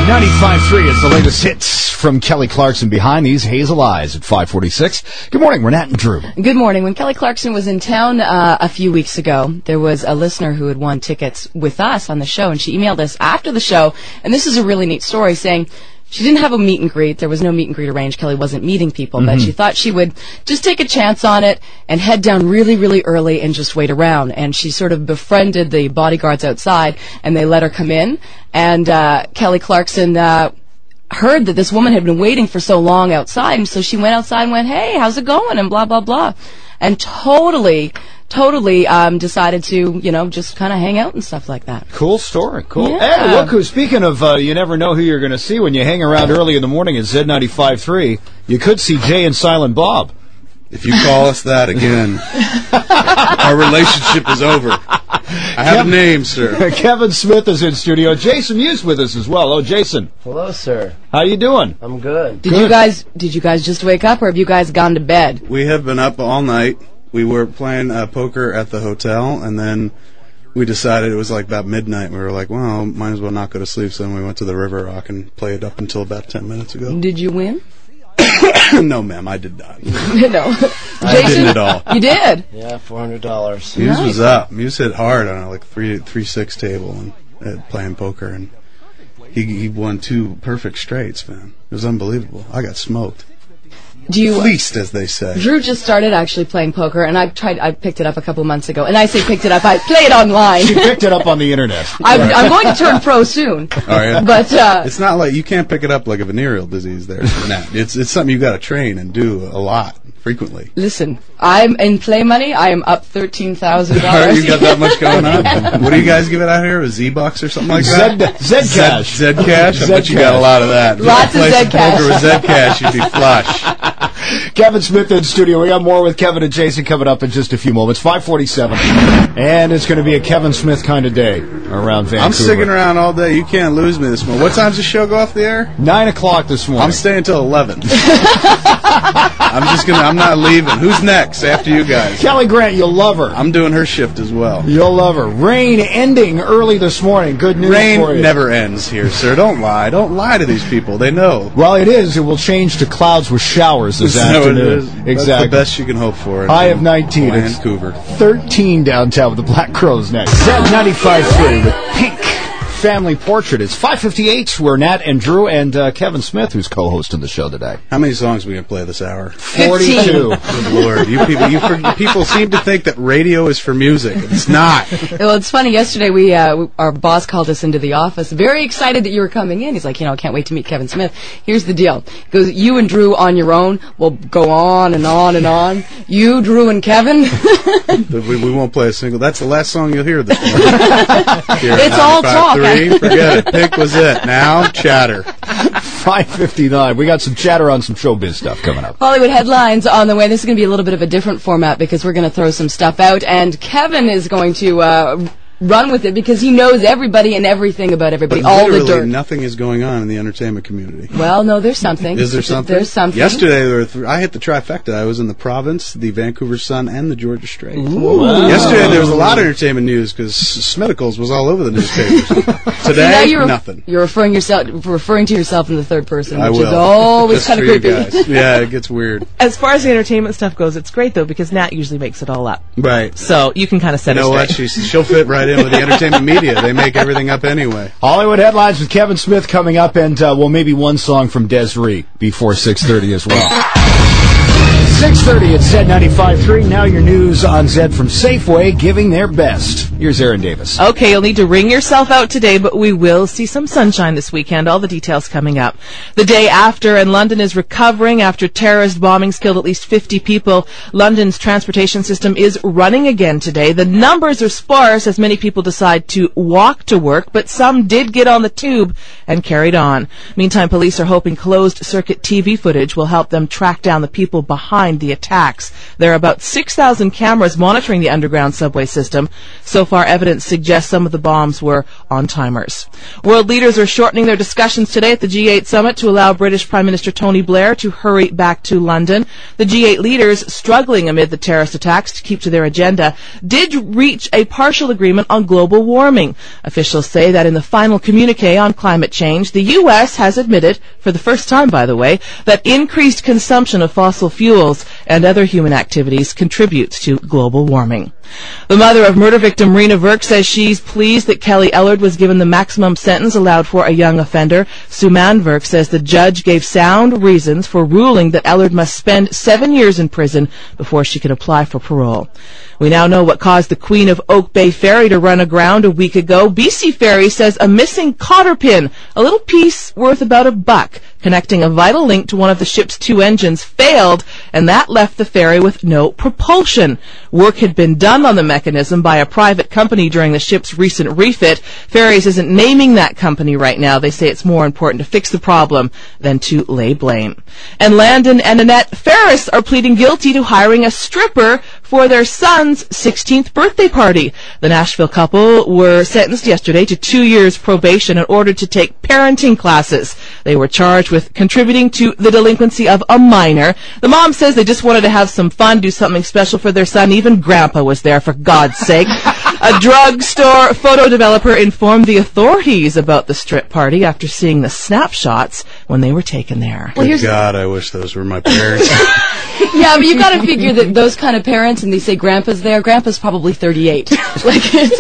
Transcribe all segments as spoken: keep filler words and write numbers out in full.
ninety-five point three is the latest hits from Kelly Clarkson. Behind these hazel eyes at five forty-six. Good morning, we're Nat and Drew. Good morning. When Kelly Clarkson was in town uh, a few weeks ago, there was a listener who had won tickets with us on the show, and she emailed us after the show, and this is a really neat story, saying she didn't have a meet and greet. There was no meet and greet arranged. Kelly wasn't meeting people, mm-hmm. but she thought she would just take a chance on it and head down really, really early and just wait around. And she sort of befriended the bodyguards outside, and they let her come in. And uh, Kelly Clarkson uh, heard that this woman had been waiting for so long outside, and so she went outside and went, "Hey, how's it going?" and blah, blah, blah. And totally... Totally um, decided to, you know, just kind of hang out and stuff like that. Cool story. Cool. Yeah. Hey, look, who, speaking of, uh, you never know who you're going to see when you hang around early in the morning at Z ninety-five point three. You could see Jay and Silent Bob. If you call us that again, our relationship is over. I have Kevin, a name, sir. Kevin Smith is in studio. Jason Mewes with us as well. Oh, Jason. Hello, sir. How you doing? I'm good. Did good. you guys? Did you guys just wake up, or have you guys gone to bed? We have been up all night. We were playing uh, poker at the hotel, and then we decided it was like about midnight. We were like, well, might as well not go to sleep. So then we went to the River Rock and played up until about ten minutes ago. Did you win? No, ma'am, I did not. No. I Jason, didn't at all. You did? Yeah, four hundred dollars. Mewes Nice. was up. Mewes hit hard on a like three three six table and uh, playing poker, and he he won two perfect straights, man. It was unbelievable. I got smoked. Do you? Fleeced, as they say. Drew just started actually playing poker, and I tried. I picked it up a couple months ago, and I say picked it up. I play it online. She picked it up on the internet. I'm, I'm going to turn pro soon. Oh, yeah? But uh, it's not like you can't pick it up like a venereal disease. There, Nat. It's it's something you got to train and do a lot, frequently. Listen, I'm in play money. I am up thirteen thousand dollars. You got that much going on? What do you guys give it out here? A Z bucks or something like that? Zed, Zed cash. Zed, Zed cash. I bet you got a lot of that. Lots of Zed cash. Poker with Zed cash, you'd be flush. Kevin Smith in studio. We got more with Kevin and Jason coming up in just a few moments. five forty-seven. And it's going to be a Kevin Smith kind of day around Vancouver. I'm sticking around all day. You can't lose me this morning. What time's the show go off the air? Nine o'clock this morning. I'm staying until eleven. I'm just gonna. I'm not leaving. Who's next after you guys? Kelly Grant, you'll love her. I'm doing her shift as well. You'll love her. Rain ending early this morning. Good news Rain for you. never ends here, sir. Don't lie. Don't lie to these people. They know. Well, it is. It will change to clouds with showers this That's afternoon. what it is. Exactly. That's the best you can hope for. High of nineteen. Vancouver. It's thirteen downtown with the Black Crows next. Z ninety-five point three with Pink Family Portrait. It's five fifty-eight. We're Nat and Drew and uh, Kevin Smith, who's co-hosting the show today. How many songs are we going to play this hour? forty-two. Good Lord. You people, you for, people seem to think that radio is for music. It's not. Well, it's funny. Yesterday, we, uh, we our boss called us into the office, very excited that you were coming in. He's like, you know, I can't wait to meet Kevin Smith. Here's the deal. He goes, you and Drew on your own will go on and on and on. You, Drew, and Kevin. we, we won't play a single. That's the last song you'll hear this morning. It's all talk. Three, forget it. Pink was it. Now, chatter. five fifty-nine. We got some chatter on some showbiz stuff coming up. Hollywood headlines on the way. This is going to be a little bit of a different format because we're going to throw some stuff out, and Kevin is going to uh, run with it because he knows everybody and everything about everybody, But all the literally dirt. Nothing is going on in the entertainment community. Well, no, there's something. Is there something? There's something. Yesterday, there were th- I hit the trifecta. I was in the Province, the Vancouver Sun, and the Georgia Straight. Wow. Yesterday, there was a lot of entertainment news because Smithicals was all over the newspapers. Now Today, you're, nothing. You're referring yourself, referring to yourself in the third person, I which will. is always Just kind of for you creepy. guys. Yeah, it gets weird. As far as the entertainment stuff goes, it's great, though, because Nat usually makes it all up. Right. So you can kind of set You know it what? straight. She's, she'll fit right in with the entertainment media. They make everything up anyway. Hollywood headlines with Kevin Smith coming up, and uh, well, maybe one song from Desiree before six thirty as well. six thirty at Z ninety-five point three. Now your news on Zed from Safeway, giving their best. Here's Aaron Davis. Okay, you'll need to wring yourself out today, but we will see some sunshine this weekend. All the details coming up. The day after, and London is recovering after terrorist bombings killed at least fifty people. London's transportation system is running again today. The numbers are sparse as many people decide to walk to work, but some did get on the tube and carried on. Meantime, police are hoping closed-circuit T V footage will help them track down the people behind behind the attacks. There are about six thousand cameras monitoring the underground subway system. So far, evidence suggests some of the bombs were on timers. World leaders are shortening their discussions today at the G eight summit to allow British Prime Minister Tony Blair to hurry back to London. The G eight leaders, struggling amid the terrorist attacks to keep to their agenda, did reach a partial agreement on global warming. Officials say that in the final communique on climate change, the U S has admitted, for the first time by the way, that increased consumption of fossil fuels and other human activities contributes to global warming. The mother of murder victim Rena Virk says she's pleased that Kelly Ellard was given the maximum sentence allowed for a young offender. Suman Virk says the judge gave sound reasons for ruling that Ellard must spend seven years in prison before she could apply for parole. We now know what caused the Queen of Oak Bay ferry to run aground a week ago. B C Ferry says a missing cotter pin, a little piece worth about a buck, connecting a vital link to one of the ship's two engines, failed, and that left the ferry with no propulsion. Work had been done on the mechanism by a private company during the ship's recent refit. Ferries isn't naming that company right now. They say it's more important to fix the problem than to lay blame. And Landon and Annette Ferris are pleading guilty to hiring a stripper for their son's sixteenth birthday party. The Nashville couple were sentenced yesterday to two years probation and ordered to take parenting classes. They were charged with contributing to the delinquency of a minor. The mom says they just wanted to have some fun, do something special for their son. Even Grandpa was there, for God's sake. A drugstore photo developer informed the authorities about the strip party after seeing the snapshots when they were taken there. Good well, God, I wish those were my parents. Yeah, but you got to figure that those kind of parents, and they say Grandpa's there, Grandpa's probably thirty-eight. Like,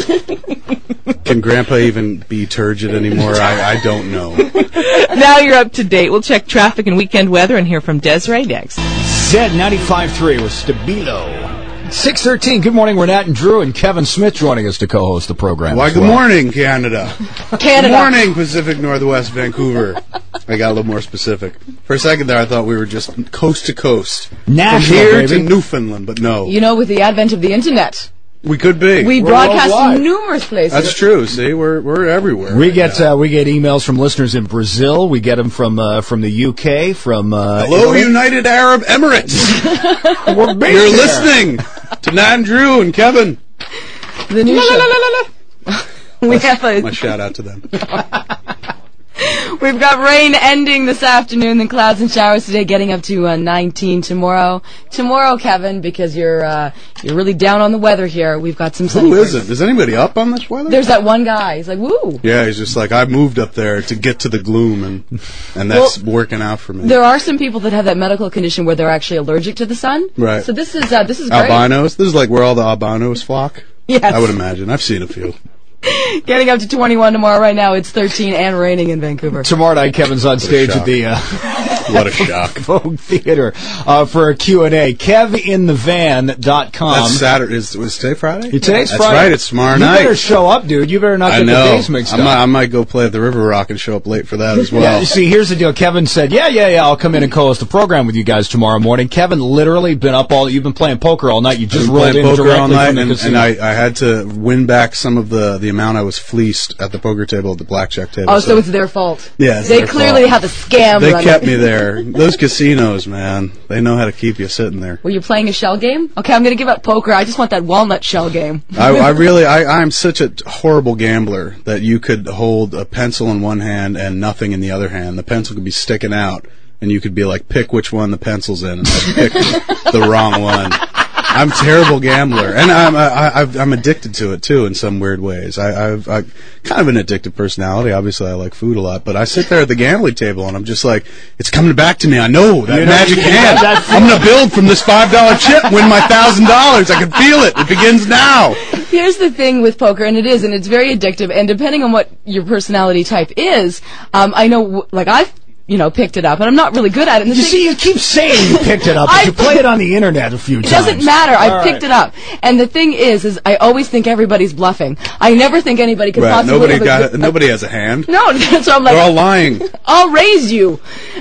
can Grandpa even be turgid anymore? I, I don't know. Now you're up to date. We'll check traffic and weekend weather and hear from Desiree next. Z ninety-five point three with Stabilo. six thirteen, good morning. We're Nat and Drew and Kevin Smith joining us to co-host the program. Why, good well. morning, Canada. Canada. Good morning, Pacific Northwest, Vancouver. I got a little more specific. For a second there, I thought we were just coast to coast. Nashville, From here baby. to Newfoundland, but no. You know, with the advent of the internet, we could be. we We're broadcast worldwide. in numerous places. That's true. See, we're we're everywhere. We right get now. uh, we get emails from listeners in Brazil. We get them from uh, from the U K. From uh, Hello, Italy. United Arab Emirates. We're big You're here. listening to Nat and Drew and Kevin. The new La, show. la, la, la, la. We have a, My shout out to them. We've got rain ending this afternoon, then clouds and showers today, getting up to uh, nineteen tomorrow. Tomorrow, Kevin, because you're uh, you're really down on the weather here. We've got some sunny. Who isn't? Is anybody up on this weather? There's that one guy. He's like, woo. Yeah, he's just like, I moved up there to get to the gloom, and and that's Well, working out for me. There are some people that have that medical condition where they're actually allergic to the sun. Right. So this is uh, this is great. Albinos. This is like where all the albinos flock. Yes. I would imagine. I've seen a few. Getting up to twenty-one tomorrow. Right now it's thirteen and raining in Vancouver. Tomorrow night, Kevin's on stage shock. at the uh, What a shock. Vogue Theater uh, for a Q and A. kev in the van dot com. That's Saturday. Is, was today Friday? Today's That's Friday. right. It's tomorrow you night. You better show up, dude. You better not I get know. the days mixed I up. might, I might go play at the River Rock and show up late for that as well. Yeah, you see, here's the deal. Kevin said, yeah, yeah, yeah, I'll come in and co-host the program with you guys tomorrow morning. Kevin literally been up all, you've been playing poker all night. You just I've been rolled playing in poker directly all night, from the and, casino. and I, I had to win back some of the, the amount I was fleeced at the poker table at the blackjack table. Oh, so it's their fault. Yeah, it's they their clearly fault. have a scam. They running. kept me there. Those casinos, man, they know how to keep you sitting there. Were you playing a shell game? Okay, I'm going to give up poker. I just want that walnut shell game. I, I really, I, I'm such a horrible gambler that you could hold a pencil in one hand and nothing in the other hand. The pencil could be sticking out, and you could be like, pick which one the pencil's in, and I'd pick the wrong one. I'm a terrible gambler, and I'm I, I've, I'm addicted to it too in some weird ways. I, I've I, kind of an addictive personality. Obviously, I like food a lot, but I sit there at the gambling table and I'm just like, it's coming back to me. I know that You know, magic you hand. got that I'm going to build from this five dollar chip, win my thousand dollars. I can feel it. It begins now. Here's the thing with poker, and it is, and it's very addictive, and depending on what your personality type is, um, I know, like, I've, you know, picked it up, and I'm not really good at it. And the You thing- see, you keep saying you picked it up, but I- you play it on the internet a few It times. doesn't matter. I All picked right. it up. And the thing is, is I always think everybody's bluffing. I never think anybody could Right? possibly Nobody have a got. good- Nobody has a hand. No, that's what I'm like. They're all lying. I'll raise you.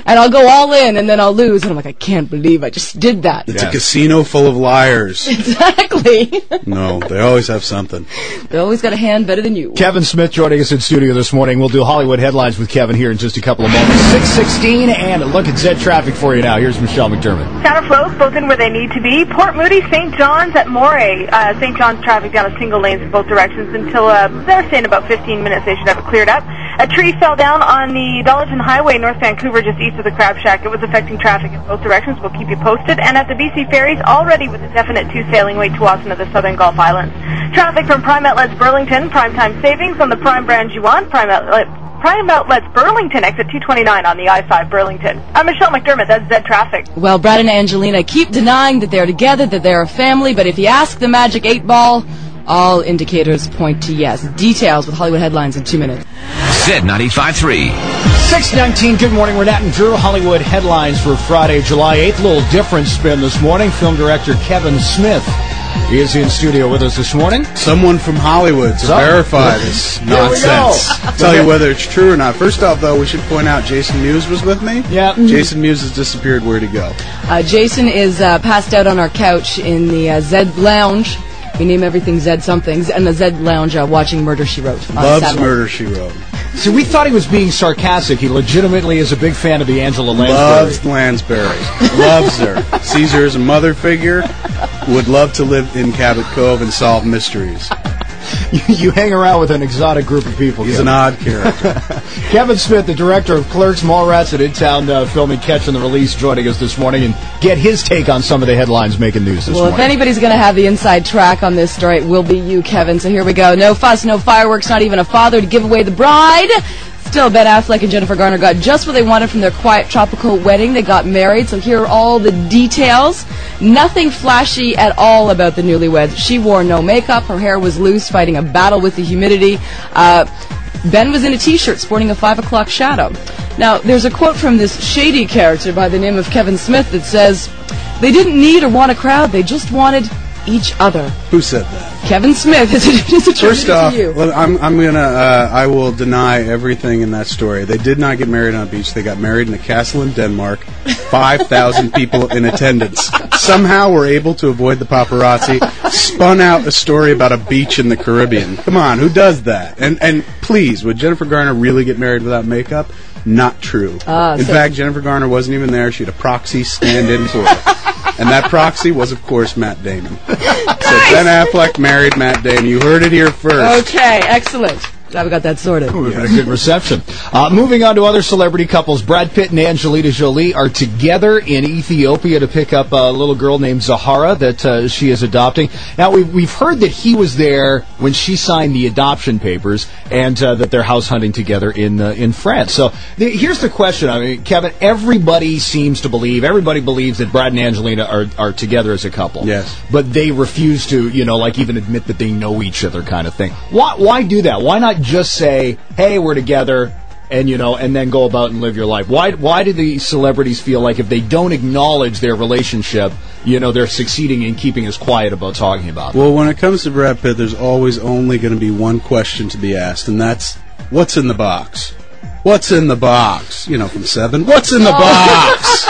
and I'll go all in, and then I'll lose, and I'm like, I can't believe I just did that. It's a casino full of liars. Exactly. No, they always have something. They always got a hand better than you. Kevin Smith joining us in studio this morning. We'll do Hollywood headlines with Kevin here in just a couple of moments. six sixteen, and a look at Zed traffic for you now. Here's Michelle McDermott. Counter flows both in where they need to be. Port Moody, Saint John's at Moray. Uh, Saint John's traffic down a single lanes in both directions until uh, they're saying about fifteen minutes they should have it cleared up. A tree fell down on the Dollarton Highway, North Vancouver, just east of the Crab Shack. It was affecting traffic in both directions. We'll keep you posted. And at the B C Ferries, already with a definite two sailing way to Wasson of the Southern Gulf Islands. Traffic from Prime Outlets Burlington, prime time savings on the Prime brand you want. Prime Outlet, Prime Outlets Burlington, exit two twenty-nine on the I five Burlington. I'm Michelle McDermott. That's Zed Traffic. Well, Brad and Angelina keep denying that they're together, that they're a family, but if you ask the Magic eight Ball, all indicators point to yes. Details with Hollywood headlines in two minutes. Zed ninety-five three. six nineteen, good morning. We're Nat and Drew. Hollywood headlines for Friday, July eighth. A little different spin this morning. Film director Kevin Smith is in studio with us this morning. Someone from Hollywood to So- verify this There we nonsense. go. Tell you whether it's true or not. First off, though, we should point out Jason Mewes was with me. Yeah. Jason Mewes has disappeared. Where'd he go? Uh, Jason is uh, passed out on our couch in the uh, Zed Lounge. We name everything Zed something. And the Zed Lounge uh, watching Murder, She Wrote. on Loves Saturday. Murder, She Wrote. See, we thought he was being sarcastic. He legitimately is a big fan of the Angela Lansbury. Loves Lansbury. Loves her. Sees her as a mother figure. Would love to live in Cabot Cove and solve mysteries. You, you hang around with an exotic group of people. He's Kevin. an odd character. Kevin Smith, the director of Clerks, Mallrats, and In-Town uh, filming Catch and the Release, joining us this morning, and get his take on some of the headlines making news this Well, if morning. anybody's going to have the inside track on this story, it will be you, Kevin. So here we go. No fuss, no fireworks, not even a father to give away the bride. Still, Ben Affleck and Jennifer Garner got just what they wanted from their quiet tropical wedding. They got married, so here are all the details. Nothing flashy at all about the newlyweds. She wore no makeup. Her hair was loose, fighting a battle with the humidity. Uh, Ben was in a T-shirt sporting a five o'clock shadow. Now, there's a quote from this shady character by the name of Kevin Smith that says, "They didn't need or want a crowd. They just wanted each other." Who said that? Kevin Smith is attributed First off, to you. well, I'm, I'm gonna, uh, I will deny everything in that story. They did not get married on a beach. They got married in a castle in Denmark. Five thousand people in attendance. Somehow were able to avoid the paparazzi. Spun out a story about a beach in the Caribbean. Come on, who does that? And and please, would Jennifer Garner really get married without makeup? Not true. Ah, in so- fact, Jennifer Garner wasn't even there. She had a proxy stand in for her. And that proxy was, of course, Matt Damon. So Ben Affleck married Matt Damon. You heard it here first. Okay, excellent. Glad we got that sorted. We've had a good reception. Uh, moving on to other celebrity couples, Brad Pitt and Angelina Jolie are together in Ethiopia to pick up a little girl named Zahara that uh, she is adopting. Now, we've, we've heard that he was there when she signed the adoption papers and uh, that they're house hunting together in uh, in France. So the, here's the question. I mean, Kevin, everybody seems to believe, everybody believes that Brad and Angelina are, are together as a couple. Yes. But they refuse to, you know, like even admit that they know each other kind of thing. Why, why do that? Why not just say, hey, we're together, and you know, and then go about and live your life? Why why do the celebrities feel like if they don't acknowledge their relationship, you know, they're succeeding in keeping us quiet about talking about it? Well, when it comes to Brad Pitt, there's always only going to be one question to be asked, and that's, what's in the box? What's in the box? You know, from Seven. What's in the box?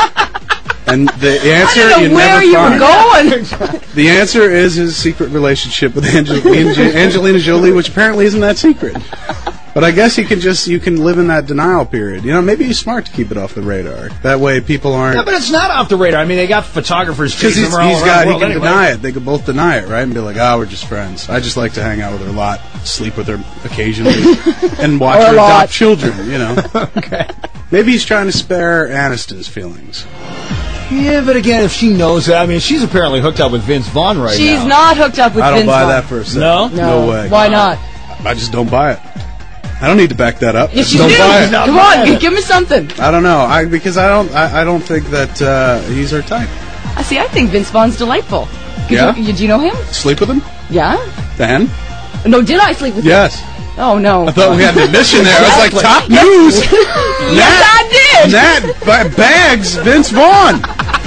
And the answer, I don't know you where never you find. were going. The answer is his secret relationship with Angel- Ange- Angelina Jolie, which apparently isn't that secret. But I guess you can just you can live in that denial period. You know, maybe he's smart to keep it off the radar. That way, people aren't. Yeah, but it's not off the radar. I mean, they got photographers Because chasing he's, them all he's around got, the he world can anyway. deny it. They could both deny it, right? And be like, ah, we're just friends. I just like to hang out with her a lot, sleep with her occasionally, and watch Or a her lot. adopt children, you know. Okay. Maybe he's trying to spare Aniston's feelings. Yeah, but again, if she knows that, I mean, she's apparently hooked up with Vince Vaughn right She's now. not hooked up with I don't Vince buy Vaughn. that for a second. No? No. No way. Why not? I just don't buy it. I don't need to back that up. I Yes, just you don't do. buy it. Come on, g- give me something. I don't know. I because I don't. I, I don't think that uh, he's her type. I see. I think Vince Vaughn's delightful. Could Yeah? You, do you know him? Sleep with him, Yeah. Dan? No, did I sleep with Yes. him? Oh no. I thought we had an admission there. I was like, top news. Yes, I did. Nat ba- bags Vince Vaughn.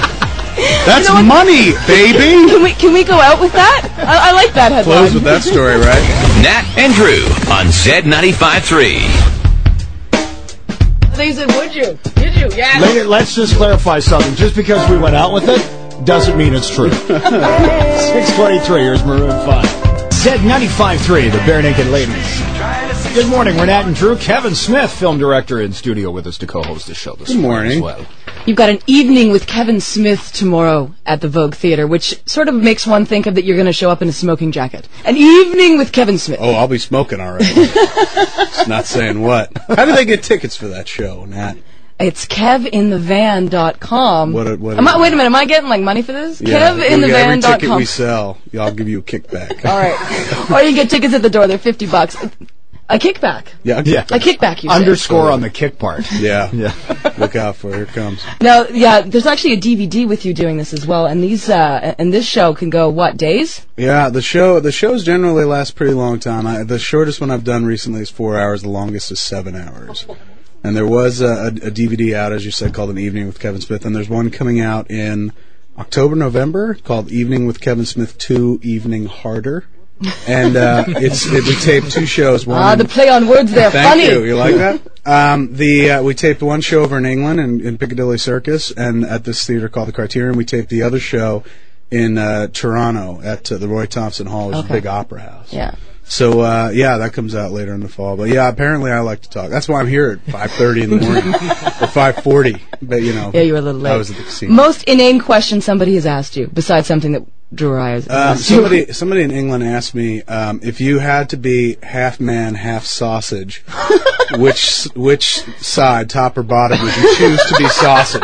That's You know what? money, baby. Can we can we go out with that? I, I like that headline. Close with that story, right? Nat and Drew on Zed ninety-five three. They he said, would you? Did you? Yeah. Later, let's just clarify something. Just because we went out with it doesn't mean it's true. six twenty-three, here's Maroon five. Z ninety-five point three, the Bare Naked Ladies. Good morning, we're Nat and Drew. Kevin Smith, film director, in studio with us to co-host the show this Good morning morning. as well. You've got an evening with Kevin Smith tomorrow at the Vogue Theatre, which sort of makes one think of that you're going to show up in a smoking jacket. An evening with Kevin Smith. Oh, I'll be smoking already. Just not saying what. How do they get tickets for that show, Nat? It's kev in the van dot com. What a- what a- am I, wait a minute, am I getting like money for this? kev in the van Every dot ticket com. we sell, I'll give you a kickback. All right. Or you get tickets at the door, they're fifty bucks. A kickback. Yeah, Yeah. A kickback, you say. Underscore on the kick part. Yeah. Yeah. Look out for it. Here it comes. Now, yeah, there's actually a D V D with you doing this as well, and these, uh, and this show can go, what, days? Yeah, the show the shows generally last a pretty long time. I, the shortest one I've done recently is four hours. The longest is seven hours. And there was a, a, a D V D out, as you said, called An Evening with Kevin Smith, and there's one coming out in October, November, called Evening with Kevin Smith two, Evening Harder. And uh, it's it, we taped two shows. One Ah, in- the play on words there, Thank funny. you. You like that? Um, the uh, we taped one show over in England in, in Piccadilly Circus, and at this theater called the Criterion. We taped the other show in uh, Toronto at uh, the Roy Thompson Hall, which is a Okay. big opera house. Yeah. So uh, yeah, that comes out later in the fall. But yeah, apparently I like to talk. That's why I'm here at five thirty in the morning or five forty. But you know, Yeah, you were a little late. I was at the casino. Most inane question somebody has asked you, besides something that Drew or I has Um, asked you. somebody, somebody in England asked me um, if you had to be half man, half sausage, which which side, top or bottom, would you choose to be sausage?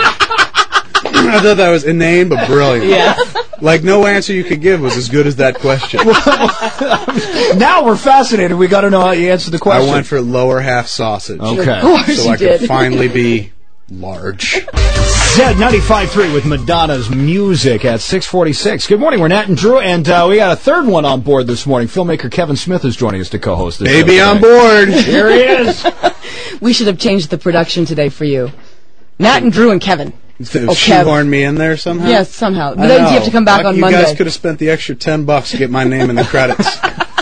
I thought that was inane but brilliant. Yeah. Like no answer you could give was as good as that question. Now we're fascinated. We got to know how you answer the I question. went for lower half sausage. Okay. Of course So you I did. could finally be large. Z ninety-five point three with Madonna's music at six forty-six. Good morning, we're Nat and Drew, and uh, we got a third one on board this morning. Filmmaker Kevin Smith is joining us to co-host this Baby show on today. board. Here he is. We should have changed the production today for you. Nat and Drew and Kevin. To Oh, Kev. shoehorn me in there somehow? Yes, somehow. But I then know. you have to come back Like on you Monday. guys could have spent the extra ten bucks to get my name in the credits.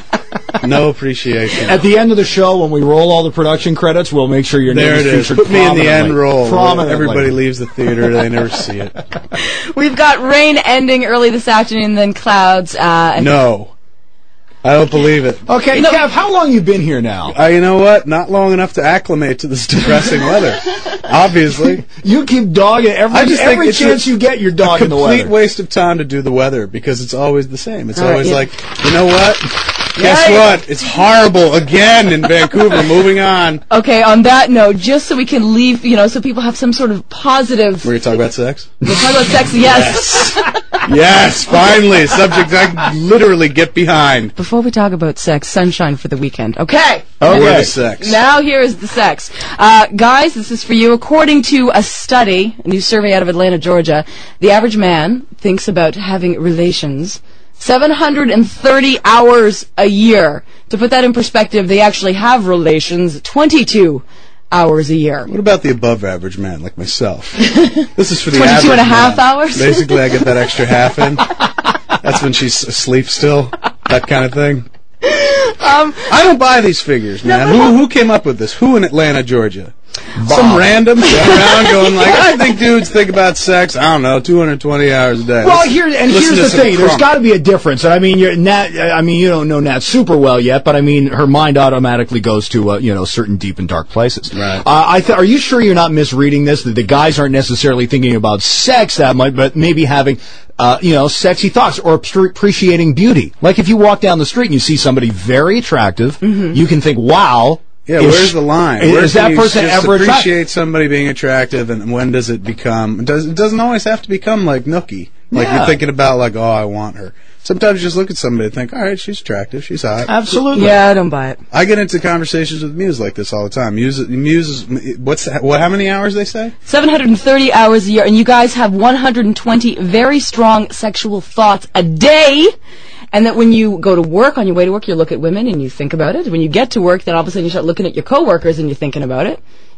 No appreciation. At the end of the show, when we roll all the production credits, we'll make sure your There name it is is. featured Put me in the end prominently. roll. Prominently. Everybody leaves the theater. They never see it. We've got rain ending early this afternoon, then clouds. Uh, and No. I don't believe it. Okay, No. Kev, how long you been here now? Uh, you know what? Not long enough to acclimate to this depressing weather. Obviously. You keep dogging every, I just think every it's chance a- you get, you're A dogging the complete weather. waste of time to do the weather because it's always the same. It's All right, always yeah. like, you know what? Guess Yeah. what? It's horrible again in Vancouver. Moving on. okay, on that note, just so we can leave, you know, so people have some sort of positive. We're going to talk about sex? We'll talk about sex, yes. Yes, finally. A subject I can literally get behind. Before we talk about sex, sunshine for the weekend. Okay. Where Okay. the sex? Now here is the sex. Uh, guys, this is for you. According to a study, a new survey out of Atlanta, Georgia, the average man thinks about having relations seven hundred thirty hours a year. To put that in perspective, they actually have relations twenty-two hours a year. What about the above average man like myself? This is for the twenty-two average and a half man. hours? Basically, I get that extra half in. That's when she's asleep still. That kind of thing. Um, I don't buy these figures, man. Who who came up with this? Who in Atlanta, Georgia? Some random sitting around going like, I think dudes think about sex. I don't know, two hundred twenty hours a day. Well, Let's here and listen here's to the some thing. There's crunk. got to be a difference. I mean, you're Nat. I mean, you don't know Nat super well yet, but I mean, her mind automatically goes to uh, you know certain deep and dark places. Right. Uh, I th- are you sure you're not misreading this? That the guys aren't necessarily thinking about sex that much, but maybe having uh, you know sexy thoughts or appre- appreciating beauty. Like if you walk down the street and you see somebody very attractive, you can think, "Wow." Yeah, is- where's the line? Is, Where is can that you person just ever attractive? appreciate somebody being attractive, and when does it become? It, does, it doesn't always have to become like nookie. Like Yeah. you're thinking about, like, oh, I want her. Sometimes you just look at somebody and think, all right, she's attractive, she's hot. Absolutely. yeah, I don't buy it. I get into conversations with Muse like this all the time. Muse, Muse is, what's that, what? How many hours they say? seven hundred thirty hours a year, and you guys have one hundred twenty very strong sexual thoughts a day. And that when you go to work, on your way to work, you look at women and you think about it. When you get to work, then all of a sudden you start looking at your coworkers and you're thinking about it.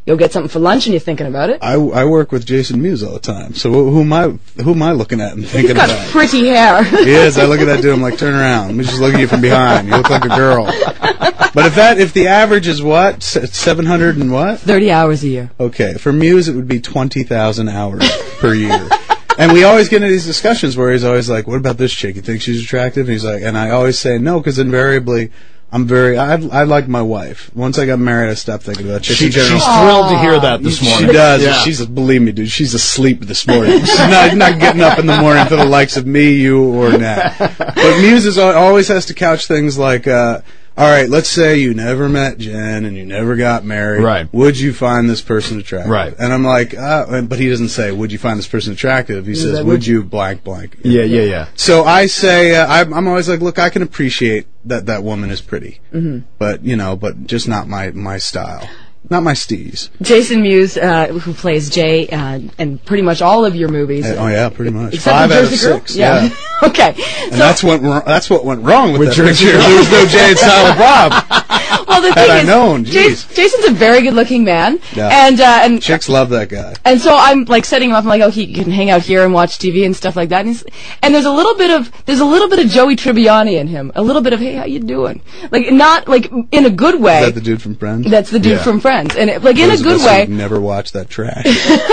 You'll get something for lunch and you're thinking about it. I, I work with Jason Mewes all the time, so who am I? Who am I looking at and thinking He's got about? pretty hair. He is. I look at that dude. I'm like, turn around. Let me just look at you from behind. You look like a girl. But if that, if the average is what, seven hundred and what? Thirty hours a year. Okay, for Mewes it would be twenty thousand hours per year. And we always get into these discussions where he's always like, "What about this chick? You think she's attractive?" And he's like, and I always say no, because invariably, I'm very, I, I like my wife. Once I got married, I stopped thinking about chicks She, in she's general. thrilled to hear that this She morning. does. Yeah. She's, believe me, dude, she's asleep this morning. She's not, not getting up in the morning for the likes of me, you, or Nat. But Mewes is, al- always has to couch things like, uh, all right, let's say you never met Jen and you never got married. Right. Would you find this person attractive? Right. And I'm like, uh, but he doesn't say, would you find this person attractive? He says, that would would you blank blank? Yeah, yeah, yeah. So I say, uh, I'm, I'm always like, look, I can appreciate that that woman is pretty, mm-hmm. but you know, but just not my my style, not my steez. Jason Mewes, uh, who plays Jay uh, in pretty much all of your movies. Uh, oh yeah, pretty much. Except Five for out of Jersey Girl? six. Yeah. Yeah. Okay. And So- that's what wr- that's what went wrong with, With that Jersey picture. Girl. There was no Jay and Silent Bob. well, the Had thing I is, known, Jas- jeez. Jason's a very good-looking man, Yeah. and uh, and Chicks love that guy. And so I'm like setting him up. I'm like, oh, he can hang out here and watch T V and stuff like that. And, he's, and there's a little bit of there's a little bit of Joey Tribbiani in him. A little bit of hey, how you doing? Like not like in a good way. Is that the dude from Friends? That's the dude Yeah. from Friends, and it, like in a Those of good us way. who've never watched that trash.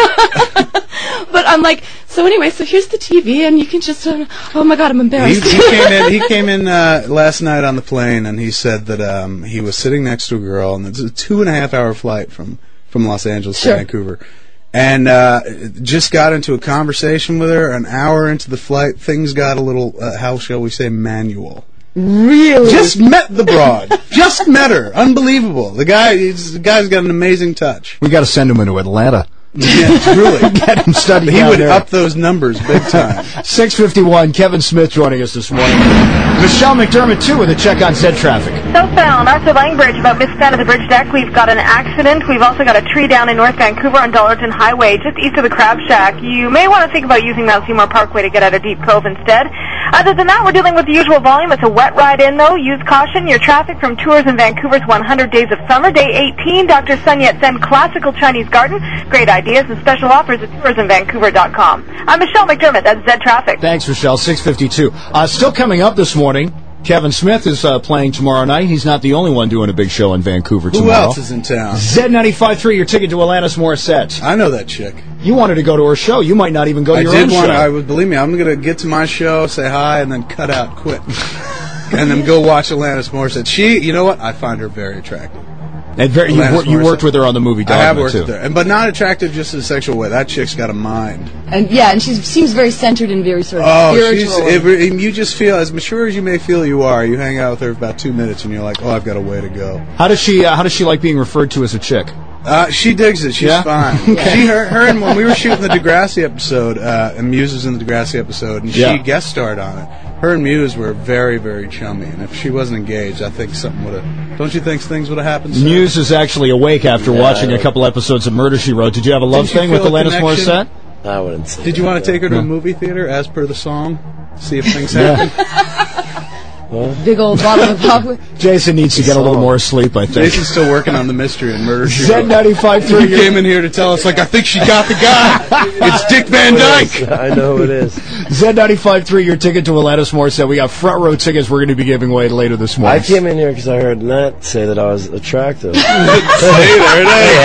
But I'm like, so anyway, so here's the T V, and you can just uh, oh my god, I'm he, embarrassed. he came in. He came in uh, last night on the plane, and he said that um, he was sitting next to a girl, and it's a two and a half hour flight from from Los Angeles Sure. to Vancouver, and uh, just got into a conversation with her. An hour into the flight, things got a little, uh, how shall we say, manual. Really? Just met the broad. Just met her. Unbelievable. The guy, he's, the guy's got an amazing touch. We got to send him into Atlanta. Yeah, truly. Get him studying He down would there. up those numbers big time. six fifty-one, Kevin Smith joining us this morning. Michelle McDermott, too, with a check on Zed traffic. Southbound Arthur Lang Bridge, about misspan of the bridge deck. We've got an accident. We've also got a tree down in North Vancouver on Dollarton Highway, just east of the Crab Shack. You may want to think about using Mount Seymour Parkway to get out of Deep Cove instead. Other than that, we're dealing with the usual volume. It's a wet ride in, though. Use caution. Your traffic from Tours in Vancouver's one hundred Days of Summer. Day eighteen, Doctor Sun Yat-sen Classical Chinese Garden. Great ideas and special offers at tours in vancouver dot com. I'm Michelle McDermott. That's Zed Traffic. Thanks, Michelle. six fifty-two. Uh, still coming up this morning, Kevin Smith is uh, playing tomorrow night. He's not the only one doing a big show in Vancouver Who tomorrow. else is in town? Zed ninety-five point three, your ticket to Alanis Morissette. I know that chick. You wanted to go to her show. You might not even go to I your did own want. show. I would believe me. I'm going to get to my show, say hi, and then cut out quick, and then go watch Alanis Morissette. She, you know what? I find her very attractive. And very, you, Alanis wor- you Morissette. worked with her on the movie Dogma, I have worked too. with her, and but not attractive just in a sexual way. That chick's got a mind. And yeah, and she seems very centered and very sort of Oh, she's. spiritual. It, you just feel as mature as you may feel you are. You hang out with her for about two minutes, and you're like, oh, I've got a way to go. How does she? Uh, how does she like being referred to as a chick? Uh, she digs it. She's Yeah? fine. She, her, her, and when we were shooting the Degrassi episode, uh, and Mewes was in the Degrassi episode, and Yeah. she guest starred on it. Her and Mewes were very, very chummy, and if she wasn't engaged, I think something would have. Don't you think things would have happened? sir? Muse is actually awake after watching a couple episodes of Murder, She Wrote. Did you have a love Didn't you thing with feel a Alanis connection? Morissette? I wouldn't say Did you want to take her to a movie theater as per the song? See if things happen. Big old bottle of pop. Jason needs to get a little more sleep, I think. Jason's still working on the mystery and Murder, She Zed Wrote. ninety-five He point three. came in here to tell us, like, I think she got the guy. It's Dick Van Dyke. I know who it is. Zed ninety-five point three, your ticket to Alanis Morissette. We got front row tickets we're going to be giving away later this I morning. came in here because I heard Nat say that I was attractive. hey, Hey, there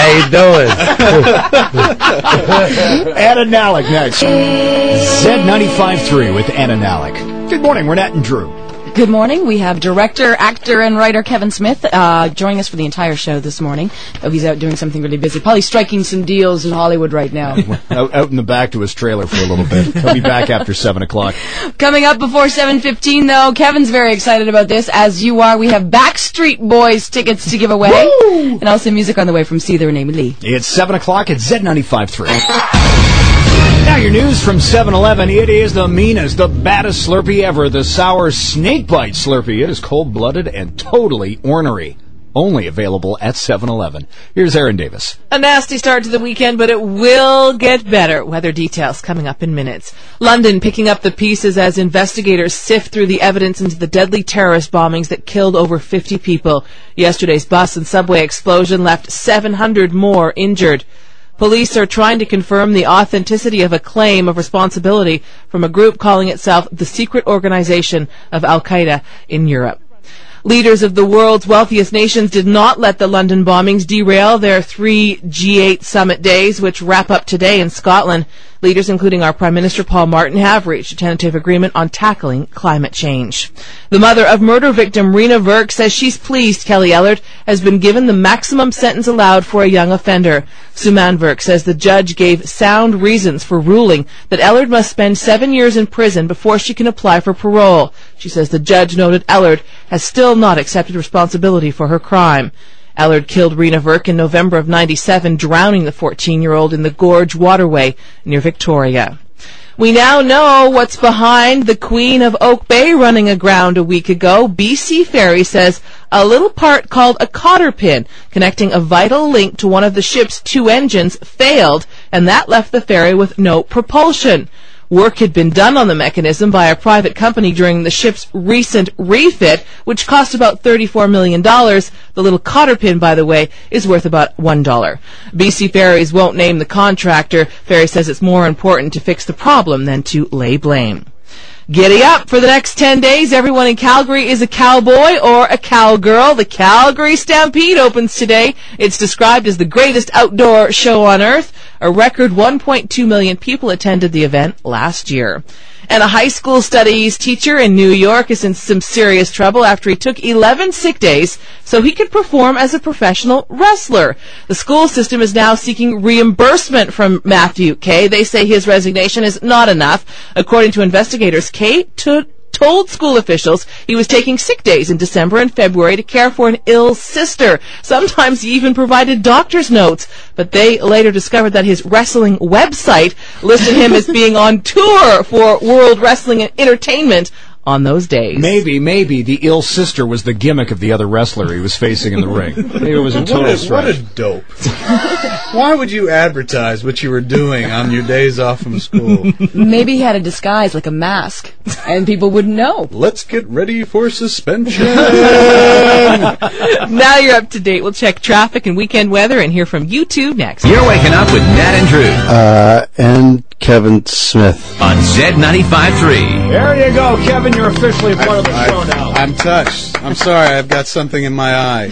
it is. how you doing? Anna Nalick next. Zed ninety-five point three with Anna Nalick. Good morning, we're Nat and Drew. Good morning. We have director, actor, and writer Kevin Smith uh, joining us for the entire show this morning. Oh, he's out doing something really busy, probably striking some deals in Hollywood right now. out, out in the back to his trailer for a little bit. He'll be back after seven o'clock. Coming up before seven fifteen, though, Kevin's very excited about this, as you are. We have Backstreet Boys tickets to give away, Woo! and also music on the way from Seether and Amy Lee. It's seven o'clock at Zed ninety-five point three. Now your news from seven eleven. It is the meanest, the baddest Slurpee ever. The sour snake bite Slurpee. It is cold-blooded and totally ornery. only available at seven eleven. Here's Aaron Davis. A nasty start to the weekend, but it will get better. Weather details coming up in minutes. London picking up the pieces as investigators sift through the evidence into the deadly terrorist bombings that killed over fifty people. Yesterday's bus and subway explosion left seven hundred more injured. Police are trying to confirm the authenticity of a claim of responsibility from a group calling itself the Secret Organization of Al-Qaeda in Europe. Leaders of the world's wealthiest nations did not let the London bombings derail their three G eight summit days, which wrap up today in Scotland. Leaders, including our Prime Minister Paul Martin, have reached a tentative agreement on tackling climate change. The mother of murder victim Rena Verk says she's pleased Kelly Ellard has been given the maximum sentence allowed for a young offender. Suman Verk says the judge gave sound reasons for ruling that Ellard must spend seven years in prison before she can apply for parole. She says the judge noted Ellard has still not accepted responsibility for her crime. Ellard killed Rena Verk in November of ninety-seven, drowning the fourteen-year-old in the Gorge waterway near Victoria. We now know what's behind the Queen of Oak Bay running aground a week ago. B C Ferry says a little part called a cotter pin connecting a vital link to one of the ship's two engines failed, and that left the ferry with no propulsion. Work had been done on the mechanism by a private company during the ship's recent refit, which cost about thirty-four million dollars. The little cotter pin, by the way, is worth about one dollar. B C Ferries won't name the contractor. Ferry says it's more important to fix the problem than to lay blame. Giddy up for the next ten days. Everyone in Calgary is a cowboy or a cowgirl. The Calgary Stampede opens today. It's described as the greatest outdoor show on earth. A record one point two million people attended the event last year. And a high school studies teacher in New York is in some serious trouble after he took eleven sick days so he could perform as a professional wrestler. The school system is now seeking reimbursement from Matthew Kay. They say his resignation is not enough. According to investigators, Kay took told school officials he was taking sick days in December and February to care for an ill sister. Sometimes he even provided doctor's notes, but they later discovered that his wrestling website listed him as being on tour for World Wrestling Entertainment on those days. Maybe, maybe the ill sister was the gimmick of the other wrestler he was facing in the ring. Maybe it was a total what a, stretch. What a dope. Why would you advertise what you were doing on your days off from school? Maybe he had a disguise like a mask, and people wouldn't know. Let's get ready for suspension. Now you're up to date. We'll check traffic and weekend weather and hear from you two next. You're waking up with Nat and Drew Uh, and Kevin Smith. on Z ninety-five point three. There you go, Kevin. You're officially a part of the I, show now. I'm touched. I'm sorry. I've got something in my eye.